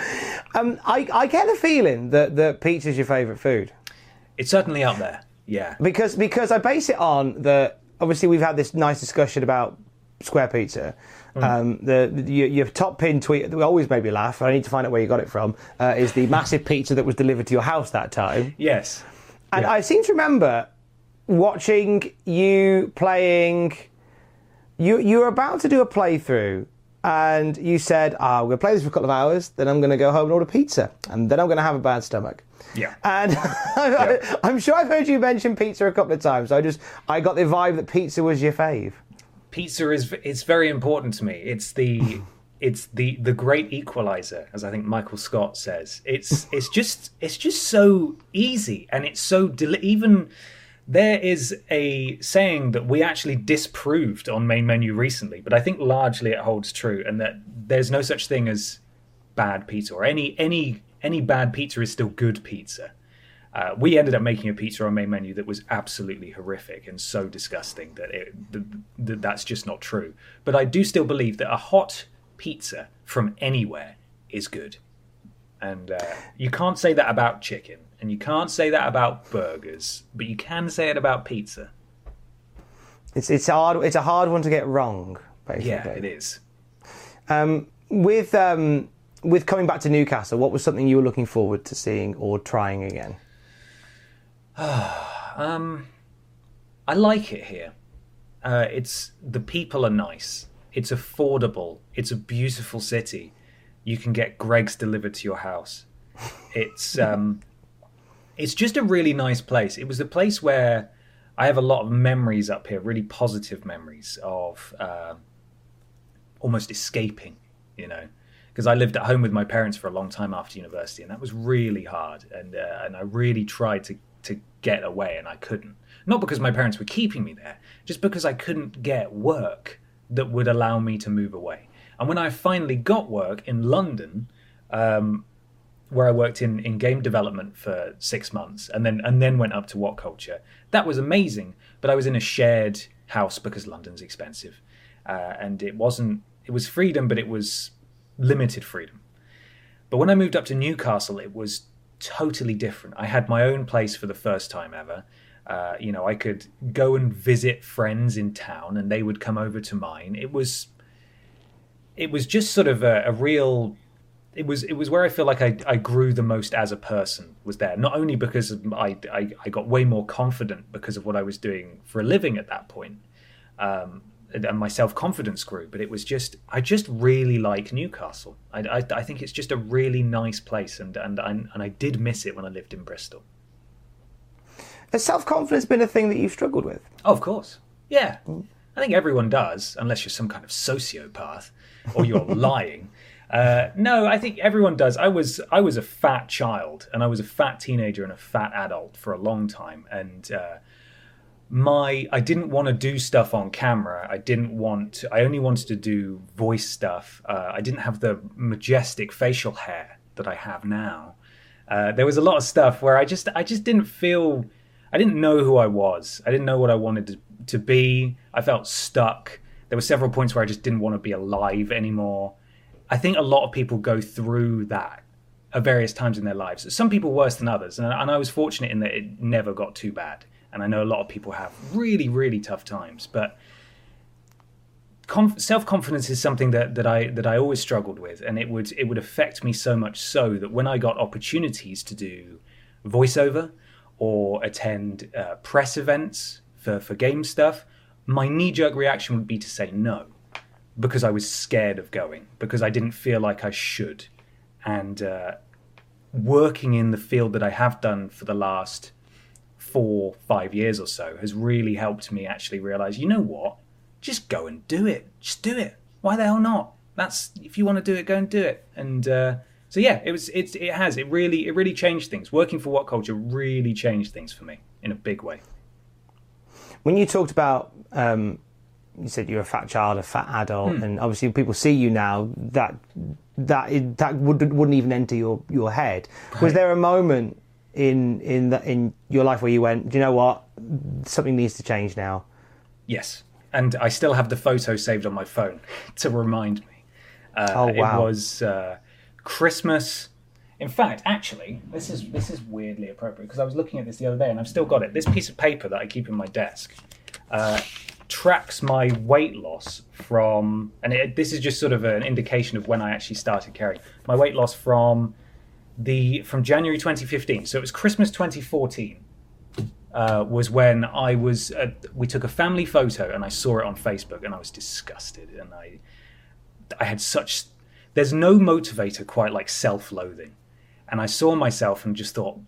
Um, I, I get the feeling that, that pizza's your favourite food. It's certainly up there, yeah. Because because I base it on the... Obviously, we've had this nice discussion about square pizza. Mm. Um, the, the your, your top pin tweet that always made me laugh, I need to find out where you got it from, uh, is the massive pizza that was delivered to your house that time. Yes. And yeah. I seem to remember watching you playing... You, you were about to do a playthrough, and you said, ah, oh, we're going to play this for a couple of hours, then I'm going to go home and order pizza, and then I'm going to have a bad stomach. Yeah. And yeah. I'm sure I've heard you mention pizza a couple of times. I just I got the vibe that pizza was your fave. Pizza is it's very important to me. It's the it's the the great equalizer, as I think Michael Scott says. It's it's just it's just so easy, and it's so deli- even there is a saying that we actually disproved on Main Menu recently, but I think largely it holds true, and that there's no such thing as bad pizza, or any any any bad pizza is still good pizza. Uh, we ended up making a pizza on Main Menu that was absolutely horrific and so disgusting that, it, that, that that's just not true. But I do still believe that a hot pizza from anywhere is good. And uh, you can't say that about chicken, and you can't say that about burgers, but you can say it about pizza. It's it's hard. It's a hard one to get wrong, basically. Yeah, it is. Um, with um, with coming back to Newcastle, what was something you were looking forward to seeing or trying again? um, I like it here. Uh, it's the people are nice. It's affordable. It's a beautiful city. You can get Greggs delivered to your house. It's um, it's just a really nice place. It was a place where I have a lot of memories up here, really positive memories of uh, almost escaping, you know, because I lived at home with my parents for a long time after university, and that was really hard. And uh, and I really tried to to get away, and I couldn't. Not because my parents were keeping me there, just because I couldn't get work that would allow me to move away. And when I finally got work in London, um, where I worked in, in game development for six months and then and then went up to What Culture, that was amazing. But I was in a shared house because London's expensive. Uh, and it wasn't, it was freedom, but it was limited freedom. But when I moved up to Newcastle, it was totally different. I had my own place for the first time ever. Uh, you know, I could go and visit friends in town and they would come over to mine. It was, it was just sort of a, a real, it was, it was where I feel like I, I grew the most as a person, was there. Not only because of I, I, I got way more confident because of what I was doing for a living at that point, um, and my self-confidence grew, but it was just, I just really like Newcastle. I, I, I think it's just a really nice place, and, and, and I did miss it when I lived in Bristol. Has self-confidence been a thing that you've struggled with? Oh, of course. Yeah. I think everyone does, unless you're some kind of sociopath or you're lying. Uh, no, I think everyone does. I was I was a fat child, and I was a fat teenager and a fat adult for a long time. And uh, my I didn't want to do stuff on camera. I didn't want to, I only wanted to do voice stuff. Uh, I didn't have the majestic facial hair that I have now. Uh, there was a lot of stuff where I just I just didn't feel... I didn't know who I was. I didn't know what I wanted to, to be. I felt stuck. There were several points where I just didn't want to be alive anymore. I think a lot of people go through that at various times in their lives. Some people worse than others. And, and I was fortunate in that it never got too bad. And I know a lot of people have really, really tough times. But conf- self-confidence is something that, that I that I always struggled with. And it would it would affect me so much so that when I got opportunities to do voiceover or attend uh, press events for, for game stuff, my knee-jerk reaction would be to say no, because I was scared of going, because I didn't feel like I should. And uh, working in the field that I have done for the last four, five years or so has really helped me actually realize, you know what? Just go and do it. Just do it. Why the hell not? That's, if you want to do it, go and do it. And uh, So yeah, it was. It it has. It really it really changed things. Working for What Culture really changed things for me in a big way. When you talked about, um, you said you're a fat child, a fat adult, Hmm. and obviously people see you now. That that that would wouldn't even enter your, your head. Right. Was there a moment in in the, in your life where you went, do you know what, something needs to change now? Yes, and I still have the photo saved on my phone to remind me. Uh, Oh, wow. It was. Uh, Christmas. In fact, actually, this is this is weirdly appropriate because I was looking at this the other day and I've still got it. This piece of paper that I keep in my desk uh, tracks my weight loss from, and it, this is just sort of an indication of when I actually started carrying my weight loss from the from January twenty fifteen. So it was Christmas twenty fourteen. Uh, was when I was. Uh, we took a family photo and I saw it on Facebook and I was disgusted and I I had such. There's no motivator quite like self-loathing. And I saw myself and just thought,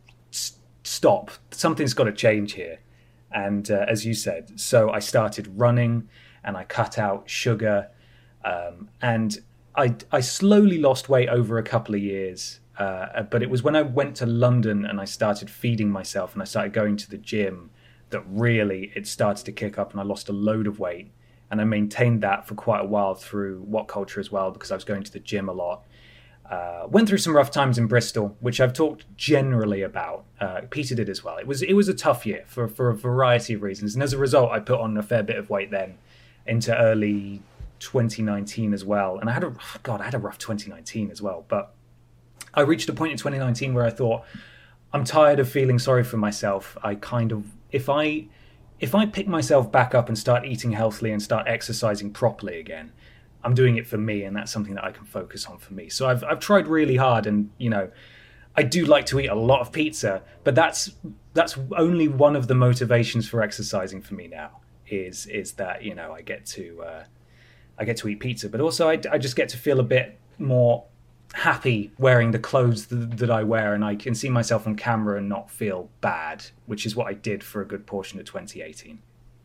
stop, something's got to change here. And uh, as you said, so I started running and I cut out sugar. Um, and I, I slowly lost weight over a couple of years. Uh, but it was when I went to London and I started feeding myself and I started going to the gym that really it started to kick up and I lost a load of weight. And I maintained that for quite a while through What Culture as well, because I was going to the gym a lot. Uh, went through some rough times in Bristol, which I've talked generally about. Uh, Peter did as well. It was it was a tough year for, for a variety of reasons. And as a result, I put on a fair bit of weight then into early twenty nineteen as well. And I had a, God, I had a rough twenty nineteen as well. But I reached a point in twenty nineteen where I thought, I'm tired of feeling sorry for myself. I kind of, if I... If I pick myself back up and start eating healthily and start exercising properly again, I'm doing it for me, and that's something that I can focus on for me. So I've I've tried really hard, and you know, I do like to eat a lot of pizza, but that's that's only one of the motivations for exercising for me now. Is is that you know I get to uh, I get to eat pizza, but also I, I just get to feel a bit more happy wearing the clothes that, that I wear, and I can see myself on camera and not feel bad, which is what I did for a good portion of twenty eighteen.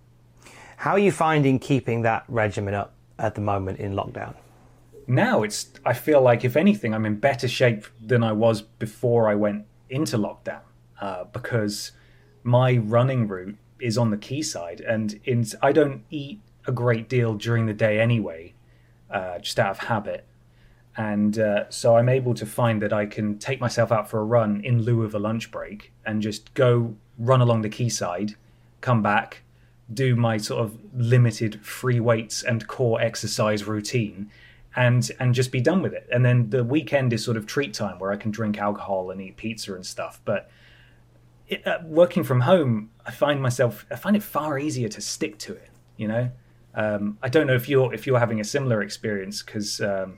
How are you finding keeping that regimen up at the moment in lockdown? Now it's I feel like, if anything, I'm in better shape than I was before I went into lockdown, uh, because my running route is on the quayside, and in, I don't eat a great deal during the day anyway, uh, just out of habit. And uh, so I'm able to find that I can take myself out for a run in lieu of a lunch break and just go run along the quayside, come back, do my sort of limited free weights and core exercise routine, and and just be done with it. And then the weekend is sort of treat time where I can drink alcohol and eat pizza and stuff. But it, uh, working from home, I find myself, I find it far easier to stick to it, you know? Um, I don't know if you're, if you're having a similar experience, because um,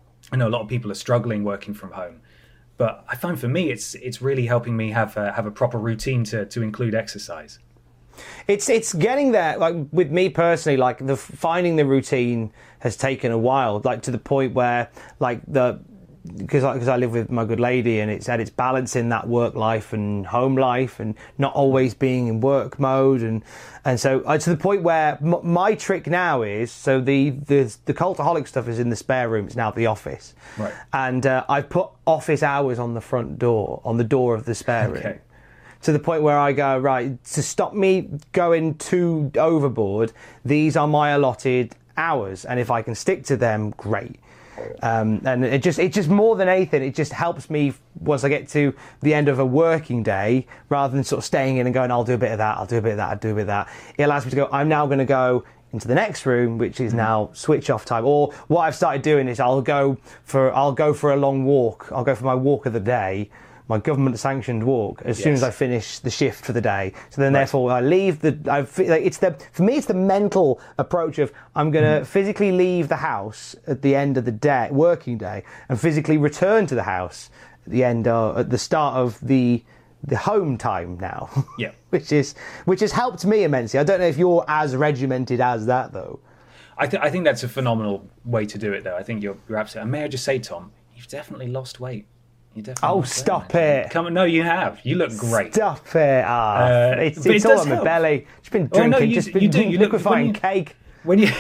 I know a lot of people are struggling working from home. But I find for me, it's it's really helping me have a, have a proper routine to to include exercise. It's it's getting there. Like with me personally, like the finding the routine has taken a while. Like to the point where, like the because I, because I live with my good lady, and it's and it's balancing that work life and home life, and not always being in work mode, and and so uh, to the point where m- my trick now is so the the the Cultaholic stuff is in the spare room. It's now at the office, right? And uh, I've put office hours on the front door, on the door of the spare room. Okay. To the point where I go, right, to stop me going too overboard, these are my allotted hours, and if I can stick to them, great. Um, and it just, it just more than anything, it just helps me once I get to the end of a working day, rather than sort of staying in and going, I'll do a bit of that, I'll do a bit of that, I'll do a bit of that. It allows me to go, I'm now going to go into the next room, which is now switch off time. Or what I've started doing is I'll go for, I'll go for a long walk. I'll go for my walk of the day, my government-sanctioned walk, as yes. soon as I finish the shift for the day. So then, right. therefore, I leave the. I like, it's the for me, it's the mental approach of I'm going to mm. physically leave the house at the end of the day, working day, and physically return to the house at the end, uh, at the start of the the home time now. Yeah, which is which has helped me immensely. I don't know if you're as regimented as that though. I, th- I think that's a phenomenal way to do it, though. I think you're, you're absolutely. And may I just say, Tom, you've definitely lost weight. Oh, stop it. Come on, no, you have. You look great. Stop it. Ah, uh, it's it's it all on help. my belly. Just been well, drinking, no, you, just been you do. You liquefying look, when cake. You, when you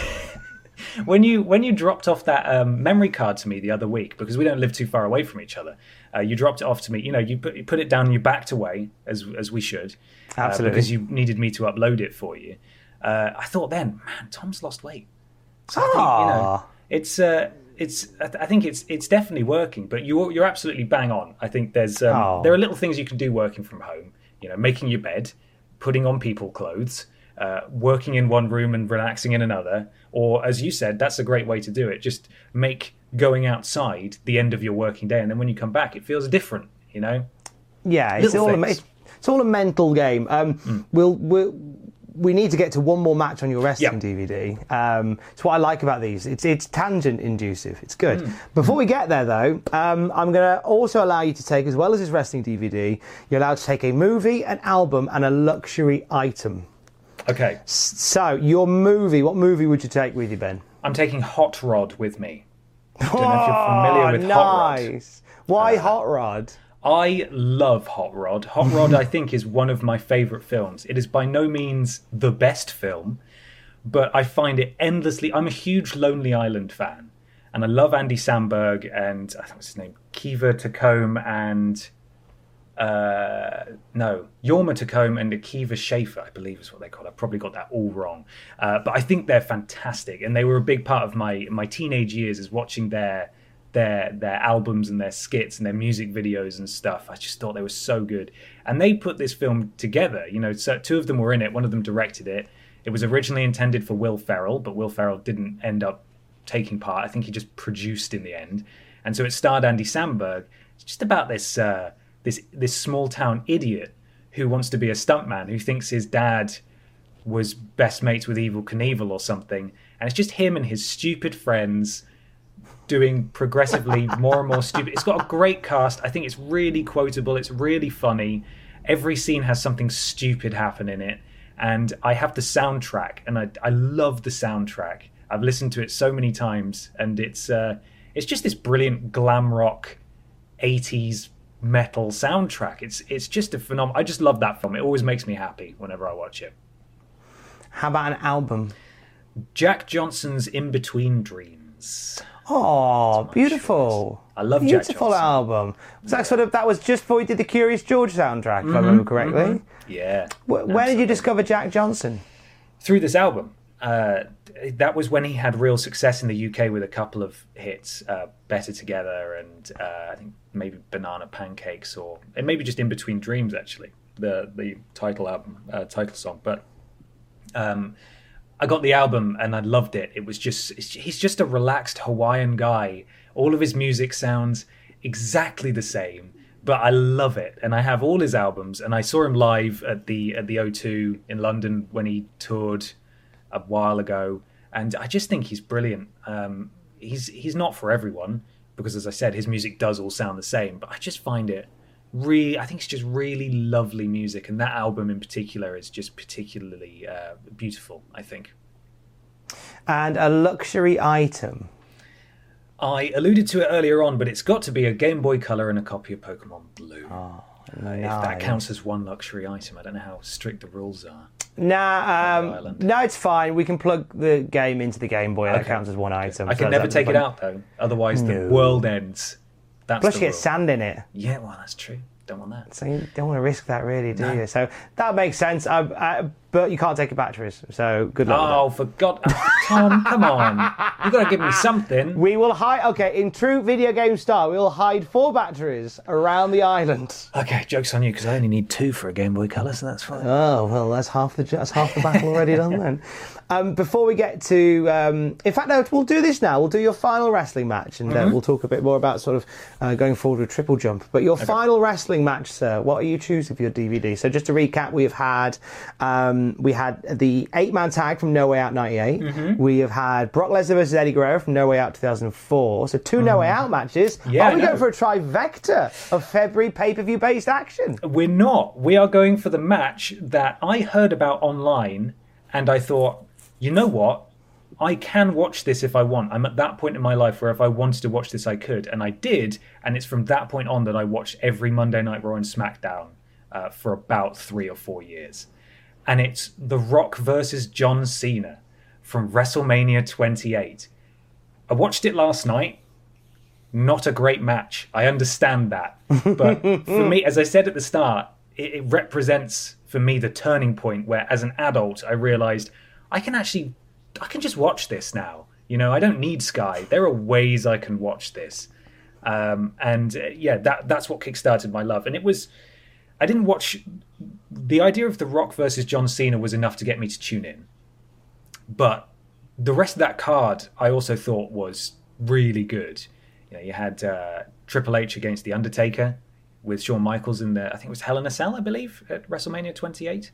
when you when you dropped off that um, memory card to me the other week, because we don't live too far away from each other, uh, you dropped it off to me. You know, you put you put it down, you backed away as as we should, absolutely, uh, because you needed me to upload it for you. Uh, I thought then, man, Tom's lost weight. So I think, you know, it's. Uh, It's. I think it's. It's definitely working. But you're. You're absolutely bang on. I think there's. Um, oh. There are little things you can do working from home. You know, making your bed, putting on people clothes, uh, working in one room and relaxing in another. Or, as you said, that's a great way to do it. Just make going outside the end of your working day, and then when you come back, it feels different. You know. Yeah, it's all. A, it's, it's all a mental game. Um, mm. We'll. We'll We need to get to one more match on your wrestling yep. D V D. Um, it's what I like about these. It's it's tangent inducive. It's good. Mm. Before we get there, though, um, I'm going to also allow you to take, as well as this wrestling D V D, you're allowed to take a movie, an album, and a luxury item. Okay. So, your movie, what movie would you take with you, Ben? I'm taking Hot Rod with me. I don't know if you're familiar with nice. Hot Rod. Why uh, Hot Rod? I love Hot Rod. Hot Rod, I think, is one of my favourite films. It is by no means the best film, but I find it endlessly... I'm a huge Lonely Island fan, and I love Andy Samberg and... I think what's his name? Kiva Tacombe and... Uh, no, Jorma Tacombe and Akiva Schaffer, I believe is what they call it. I probably got that all wrong. Uh, but I think they're fantastic, and they were a big part of my, my teenage years, is watching their... their their albums and their skits and their music videos and stuff. I just thought they were so good. And they put this film together. You know, so two of them were in it. One of them directed it. It was originally intended for Will Ferrell, but Will Ferrell didn't end up taking part. I think he just produced in the end. And so it starred Andy Samberg. It's just about this uh, this this small town idiot who wants to be a stuntman, who thinks his dad was best mates with Evel Knievel or something, and it's just him and his stupid friends doing progressively more and more stupid. It's got a great cast. I think it's really quotable. It's really funny. Every scene has something stupid happen in it. And I have the soundtrack, and I, I love the soundtrack. I've listened to it so many times, and it's uh, it's just this brilliant glam rock eighties metal soundtrack. It's it's just a phenomenal. I just love that film. It always makes me happy whenever I watch it. How about an album? Jack Johnson's In Between Dreams. Oh, beautiful! I love beautiful Jack Johnson. album. Was that sort of that was just before you did the Curious George soundtrack, Mm-hmm, if I remember correctly? Mm-hmm. Yeah. Where, where did you discover Jack Johnson? Through this album. Uh, that was when he had real success in the U K with a couple of hits, uh, Better Together and uh, I think maybe Banana Pancakes, or and maybe just In Between Dreams, actually, the the title album, uh, title song. But um, I got the album and I loved it. It was just, he's just a relaxed Hawaiian guy. All of his music sounds exactly the same, but I love it. And I have all his albums, and I saw him live at the at the O two in London when he toured a while ago. And I just think he's brilliant. Um, he's he's not for everyone, because as I said, his music does all sound the same, but I just find it really, I think it's just really lovely music, and that album in particular is just particularly uh, beautiful, I think. And a luxury item. I alluded to it earlier on, but it's got to be a Game Boy Color and a copy of Pokemon Blue. Oh, uh, if that counts as one luxury item. I don't know how strict the rules are. Nah, um, no, it's fine. We can plug the game into the Game Boy. That Okay. counts as one item. I can so never that's take it fine. out, though. Otherwise, No. the world ends. That's Plus, the you get rule. sand in it. Yeah, well, that's true. Don't want that. So you don't want to risk that, really, do No. you? So that makes sense. I, I, but you can't take your batteries. So good luck. Oh, for God, Tom, come on! You've got to give me something. We will hide. Okay, in true video game style, we will hide four batteries around the island. Okay, joke's on you, because I only need two for a Game Boy Color, so that's fine. Oh well, that's half the that's half the battle already done then. Um, before we get to, um, in fact, no, we'll do this now. We'll do your final wrestling match, and uh, Mhm. we'll talk a bit more about sort of uh, going forward with Triple Jump. But your Okay. final wrestling match, sir, what are you choosing for your D V D? So just to recap, we have had um, we had the eight-man tag from No Way Out ninety-eight. Mhm. We have had Brock Lesnar versus Eddie Guerrero from No Way Out two thousand four. So two No Way Out matches. Yeah, are we I know. going for a trifecta of February pay-per-view based action? We're not. We are going for the match that I heard about online, and I thought, you know what? I can watch this if I want. I'm at that point in my life where if I wanted to watch this, I could. And I did. And it's from that point on that I watched every Monday Night Raw and SmackDown uh, for about three or four years. And it's The Rock versus John Cena from WrestleMania twenty-eight. I watched it last night. Not a great match. I understand that. But for me, as I said at the start, it, it represents for me the turning point where as an adult I realized I can actually, I can just watch this now. You know, I don't need Sky. There are ways I can watch this. Um, and uh, yeah, that that's what kickstarted my love. And it was, I didn't watch, the idea of The Rock versus John Cena was enough to get me to tune in. But the rest of that card I also thought was really good. You know, you had uh, Triple H against The Undertaker with Shawn Michaels in the, I think it was Hell in a Cell, I believe, at WrestleMania twenty-eight.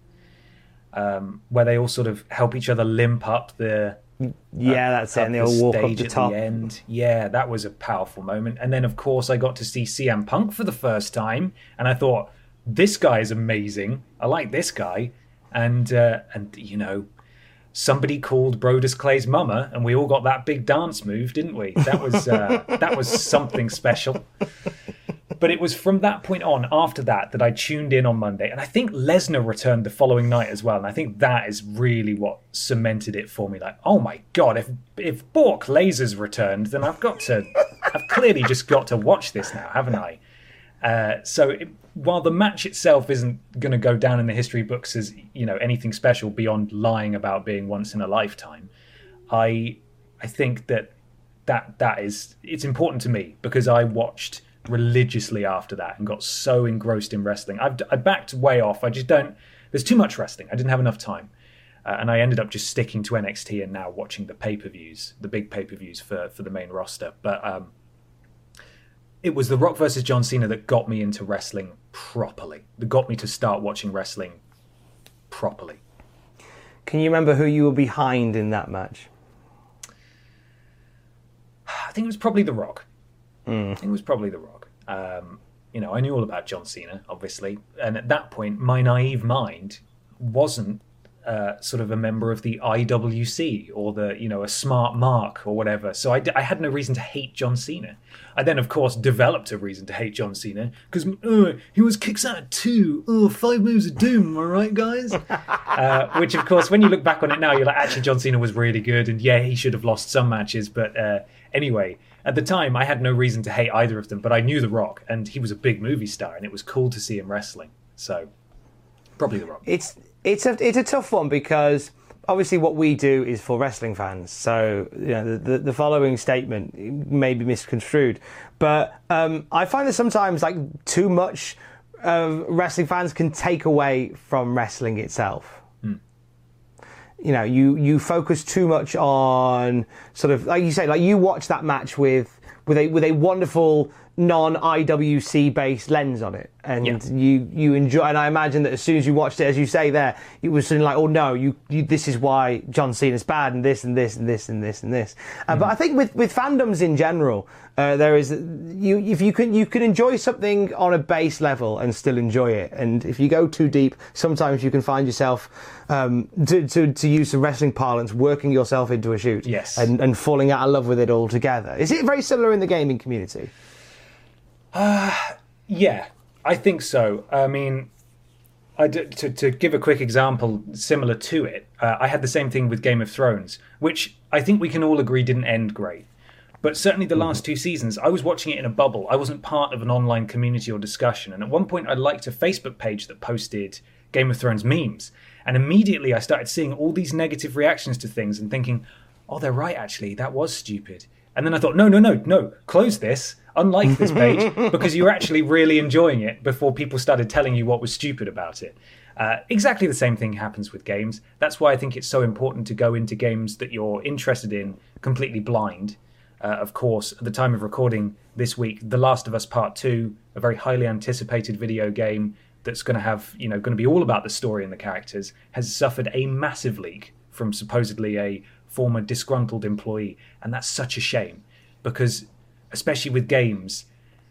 Um, where they all sort of help each other limp up the Yeah, that's it. up And they all walk up stage the at top. the end. Yeah, that was a powerful moment. And then, of course, I got to see C M Punk for the first time, and I thought, this guy is amazing. I like this guy, and uh, and you know, somebody called Brodus Clay's mama, and we all got that big dance move, didn't we? That was uh, that was something special. But it was from that point on, after that, that I tuned in on Monday. And I think Lesnar returned the following night as well. And I think that is really what cemented it for me. Like, oh my God, if if Bork Lasers returned, then I've got to, I've clearly just got to watch this now, haven't I? Uh, so it, while the match itself isn't going to go down in the history books as, you know, anything special beyond lying about being once in a lifetime, I I think that that that is, it's important to me because I watched religiously after that and got so engrossed in wrestling. I've I backed way off. I just don't, there's too much wrestling. I didn't have enough time. Uh, and I ended up just sticking to N X T and now watching the pay-per-views, the big pay-per-views for, for the main roster. But um, it was The Rock versus John Cena that got me into wrestling properly. That got me to start watching wrestling properly. Can you remember who you were behind in that match? think it was probably The Rock. Mm. I think it was probably The Rock. Um, you know, I knew all about John Cena, obviously, and at that point, my naive mind wasn't uh, sort of a member of the I W C or the, you know, a smart mark or whatever. So I, d- I had no reason to hate John Cena. I then, of course, developed a reason to hate John Cena because uh, he was kicks out at two. Oh, five moves of doom, all right, guys? uh, which, of course, when you look back on it now, you're like, actually, John Cena was really good, and yeah, he should have lost some matches. But uh, anyway, at the time, I had no reason to hate either of them, but I knew The Rock, and he was a big movie star, and it was cool to see him wrestling. So, probably The Rock. It's it's a it's a tough one because obviously what we do is for wrestling fans. So you know the the, the following statement may be misconstrued, but um, I find that sometimes like too much of wrestling fans can take away from wrestling itself. Hmm. You know, you, you focus too much on sort of like you say, like you watch that match with with a with a wonderful non I W C based lens on it, and Yeah. you you enjoy. And I imagine that as soon as you watched it, as you say there, it was something like, oh no, you, you this is why John Cena's bad, and this and this and this and this and this. Uh, But I think with with fandoms in general, uh, there is you if you can you can enjoy something on a base level and still enjoy it, and if you go too deep, sometimes you can find yourself um, to, to to use some wrestling parlance, working yourself into a shoot, Yes. and and falling out of love with it altogether. Is it very similar in the gaming community? Uh, yeah, I think so. I mean, I d- to, to give a quick example similar to it, uh, I had the same thing with Game of Thrones, which I think we can all agree didn't end great. But certainly the last two seasons, I was watching it in a bubble. I wasn't part of an online community or discussion. And at one point, I liked a Facebook page that posted Game of Thrones memes. And immediately I started seeing all these negative reactions to things and thinking, oh, they're right, actually, that was stupid. And then I thought, no, no, no, no, close this. Unlike this page, because you're actually really enjoying it before people started telling you what was stupid about it. Uh, exactly the same thing happens with games. That's why I think it's so important to go into games that you're interested in completely blind. Uh, of course, at the time of recording this week, The Last of Us Part two, a very highly anticipated video game that's going to have, you know, going to be all about the story and the characters, has suffered a massive leak from supposedly a former disgruntled employee. And that's such a shame because, especially with games,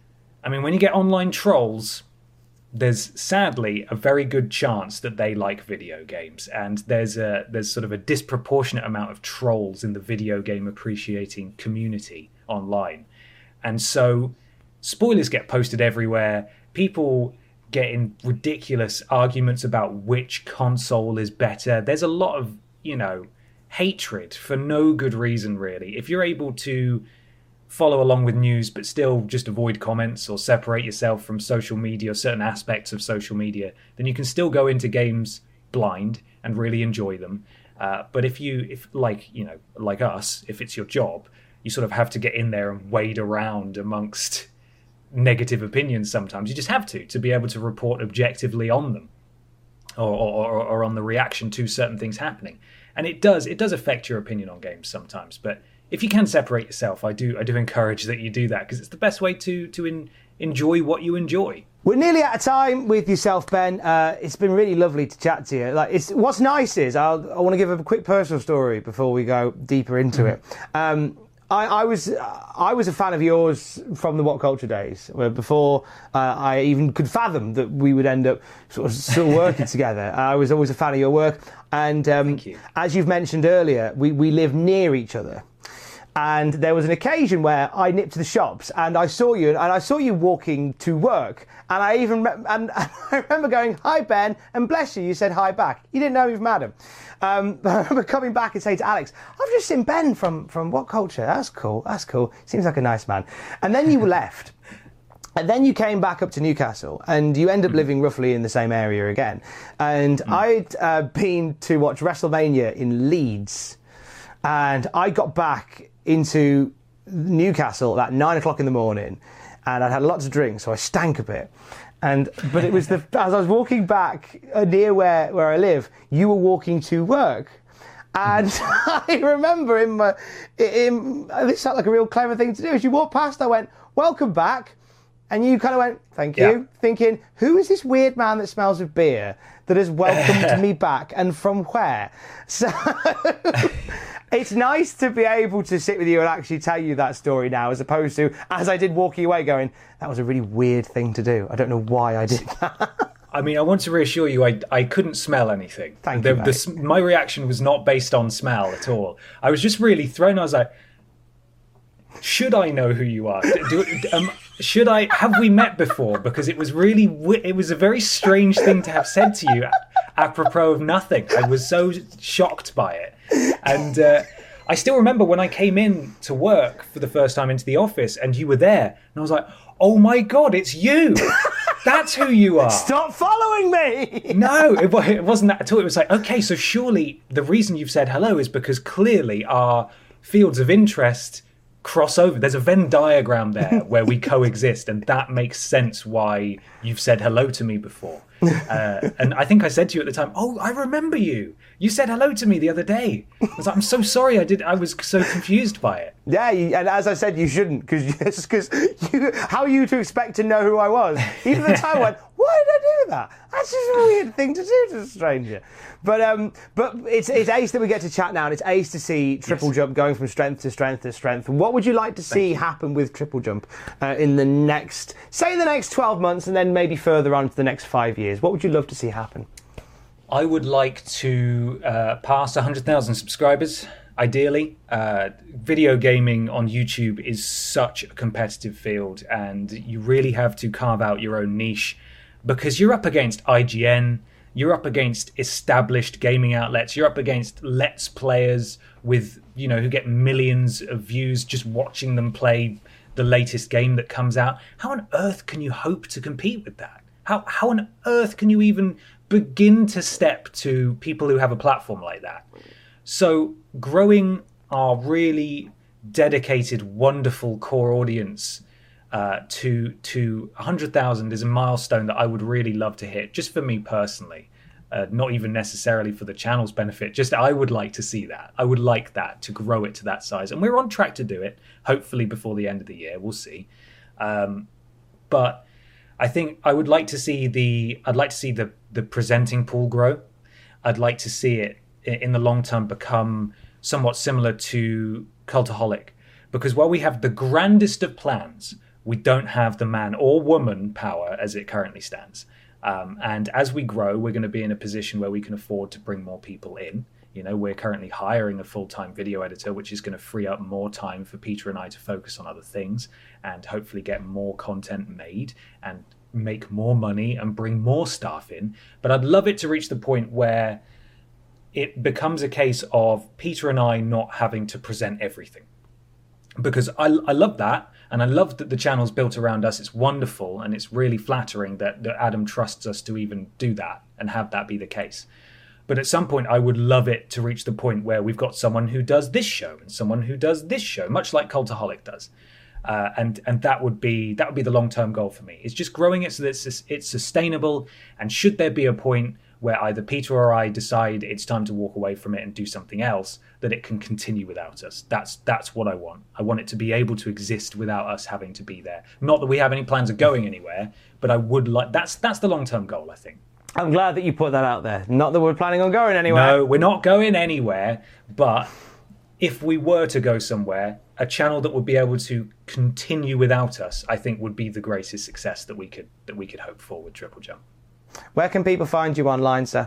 I mean, when you get online trolls, there's sadly a very good chance that they like video games, and there's a there's sort of a disproportionate amount of trolls in the video game appreciating community online. And so spoilers get posted everywhere. People get in ridiculous arguments about which console is better. There's a lot of, you know, hatred for no good reason, really. If you're able to follow along with news but still just avoid comments or separate yourself from social media or certain aspects of social media, then you can still go into games blind and really enjoy them. Uh, but if you, if like, you know, like us, if it's your job, you sort of have to get in there and wade around amongst negative opinions sometimes. You just have to, to be able to report objectively on them or, or, or on the reaction to certain things happening. And it does, it does affect your opinion on games sometimes, but if you can separate yourself, I do I do encourage that you do that because it's the best way to to in, enjoy what you enjoy. We're nearly out of time with yourself, Ben. Uh, it's been really lovely to chat to you. Like, it's what's nice is I'll, I want to give a quick personal story before we go deeper into it. Um, I, I was I was a fan of yours from the What Culture days, where before uh, I even could fathom that we would end up sort of still working together. I was always a fan of your work, and um, Thank you. As you've mentioned earlier, we we live near each other. And there was an occasion where I nipped to the shops and I saw you, and I saw you walking to work. And I even re- and I remember going, "Hi, Ben," and bless you, you said hi back. You didn't know me from Adam. Um, but I remember coming back and saying to Alex, "I've just seen Ben from from What Culture. That's cool. That's cool. Seems like a nice man." And then you left. And then you came back up to Newcastle, and you end up living roughly in the same area again. And mm. I'd uh, been to watch WrestleMania in Leeds, and I got back into Newcastle at nine o'clock in the morning, and I'd had lots of drinks, so I stank a bit. And but it was the as I was walking back uh, near where where I live, you were walking to work, and I remember in my in this sounded like a real clever thing to do. As you walked past, I went, "Welcome back," and you kind of went, "Thank you," yeah. Thinking, "Who is this weird man that smells of beer that has welcomed me back, and from where?" So. It's nice to be able to sit with you and actually tell you that story now, as opposed to, as I did walking away going, that was a really weird thing to do. I don't know why I did that. I mean, I want to reassure you, I, I couldn't smell anything. Thank the, you, mate. the, my reaction was not based on smell at all. I was just really thrown. I was like, should I know who you are? Do, um, should I? Have we met before? Because it was really, it was a very strange thing to have said to you, apropos of nothing. I was so shocked by it. And uh, I still remember when I came in to work for the first time into the office and you were there. And I was like, oh my God, it's you. That's who you are. Stop following me. No, it, it wasn't that at all. It was like, okay, so surely the reason you've said hello is because clearly our fields of interest cross over. There's a Venn diagram there where we coexist, and that makes sense why you've said hello to me before. Uh, and I think I said to you at the time, oh, I remember you. You said hello to me the other day. I was like, I'm so sorry. I did. I was so confused by it. Yeah, you, and as I said, you shouldn't, because because how are you to expect to know who I was? Even the time I went, why did I do that? That's just a weird thing to do to a stranger. But um, but it's it's ace that we get to chat now, and it's ace to see Triple yes. Jump going from strength to strength to strength. What would you like to see happen with Triple Jump uh, in the next, say, the next twelve months, and then maybe further on to the next five years? What would you love to see happen? I would like to uh, pass one hundred thousand subscribers, ideally. Uh, video gaming on YouTube is such a competitive field, and you really have to carve out your own niche, because you're up against I G N, you're up against established gaming outlets, you're up against Let's Players with, you know, who get millions of views just watching them play the latest game that comes out. How on earth can you hope to compete with that? How how on earth can you even begin to step to people who have a platform like that? So growing our really dedicated, wonderful core audience uh, to to one hundred thousand is a milestone that I would really love to hit, just for me personally. Uh, not even necessarily for the channel's benefit, just I would like to see that. I would like that, to grow it to that size. And we're on track to do it, hopefully before the end of the year. We'll see. Um, but I think I would like to see the, I'd like to see the, the presenting pool grow. I'd like to see it in the long term become somewhat similar to Cultaholic. Because while we have the grandest of plans, we don't have the man or woman power as it currently stands. Um, and as we grow, we're going to be in a position where we can afford to bring more people in. You know, we're currently hiring a full-time video editor, which is going to free up more time for Peter and I to focus on other things and hopefully get more content made and make more money and bring more staff in. But I'd love it to reach the point where it becomes a case of Peter and I not having to present everything. Because I, I love that, and I love that the channel's built around us. It's wonderful, and it's really flattering that, that Adam trusts us to even do that and have that be the case. But at some point, I would love it to reach the point where we've got someone who does this show and someone who does this show, much like Cultaholic does. Uh, and and that would be that would be the long-term goal for me. It's just growing it so that it's, it's sustainable, and should there be a point where either Peter or I decide it's time to walk away from it and do something else, that it can continue without us. That's that's what I want. I want it to be able to exist without us having to be there. Not that we have any plans of going anywhere, but I would like, that's that's the long-term goal, I think. I'm glad that you put that out there. Not that we're planning on going anywhere. No, we're not going anywhere, but if we were to go somewhere, a channel that would be able to continue without us, I think would be the greatest success that we could that we could hope for with Triple Jump. Where can people find you online, sir?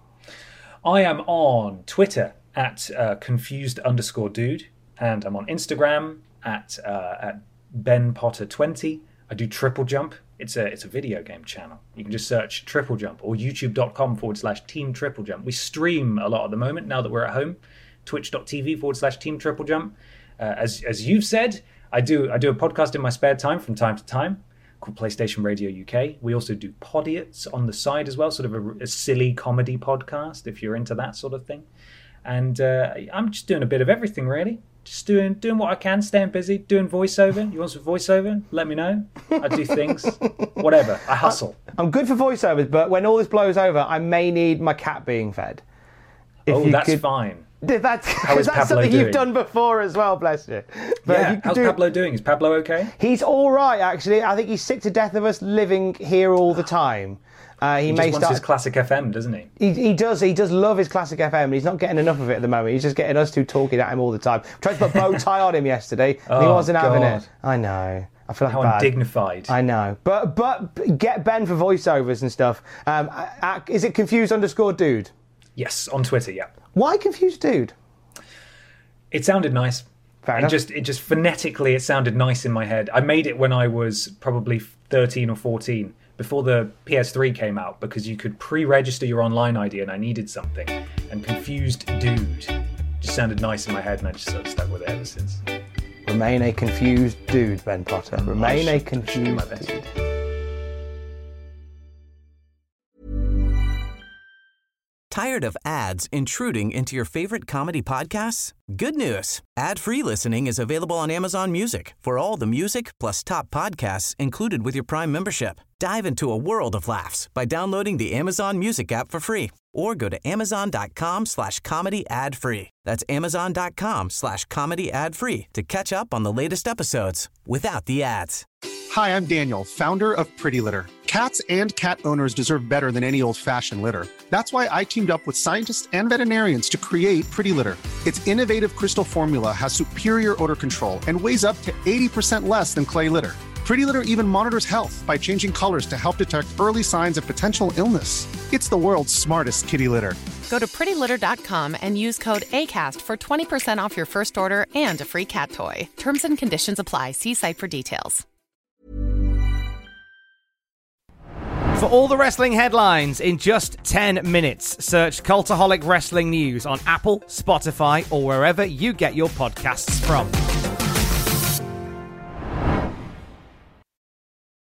I am on Twitter at uh, confused underscore dude, and I'm on Instagram at uh, at Ben Potter twenty. I do Triple Jump. It's a it's a video game channel. You can just search Triple Jump or youtube.com forward slash Team Triple Jump. We stream a lot at the moment now that we're at home. Twitch.tv forward slash Team Triple Jump. Uh, as as you've said, I do I do a podcast in my spare time from time to time, called PlayStation Radio U K. We also do Podiots on the side as well, sort of a, a silly comedy podcast, if you're into that sort of thing. And uh, I'm just doing a bit of everything, really. Just doing doing what I can, staying busy, doing voiceover. You want some voiceover? Let me know. I do things. Whatever. I hustle. I'm good for voiceovers, but when all this blows over, I may need my cat being fed. If oh, you that's could... fine. That's, How is that's Pablo something doing? you've done before as well, bless you. But yeah, you can how's do- Pablo doing? Is Pablo okay? He's all right, actually. I think he's sick to death of us living here all the time. Uh, he, He may just wants start. his classic F M, doesn't he? He, he does. He does love his classic F M. He's not getting enough of it at the moment. He's just getting us two talking at him all the time. Tried to put bow tie on him yesterday, and he Oh, wasn't having God. it. I know. I feel like How bad. undignified. I know. But but get Ben for voiceovers and stuff. Um, at, is it confused underscore dude? Yes, on Twitter, yeah. Why confused dude? It sounded nice. Fair it enough. just it just phonetically it sounded nice in my head. I made it when I was probably thirteen or fourteen, before the P S three came out, because you could pre-register your online I D and I needed something. And confused dude just sounded nice in my head, and I just sort of stuck with it ever since. Remain a confused dude, Ben Potter. Remain a confused dude. Tired of ads intruding into your favorite comedy podcasts? Good news. Ad-free listening is available on Amazon Music for all the music plus top podcasts included with your Prime membership. Dive into a world of laughs by downloading the Amazon Music app for free or go to amazon.com slash comedy ad free. That's amazon.com slash comedy ad free to catch up on the latest episodes without the ads. Hi, I'm Daniel, founder of Pretty Litter. Cats and cat owners deserve better than any old-fashioned litter. That's why I teamed up with scientists and veterinarians to create Pretty Litter. Its innovative crystal formula has superior odor control and weighs up to eighty percent less than clay litter. Pretty Litter even monitors health by changing colors to help detect early signs of potential illness. It's the world's smartest kitty litter. Go to pretty litter dot com and use code ACAST for twenty percent off your first order and a free cat toy. Terms and conditions apply. See site for details. For all the wrestling headlines in just ten minutes, search Cultaholic Wrestling News on Apple, Spotify, or wherever you get your podcasts from.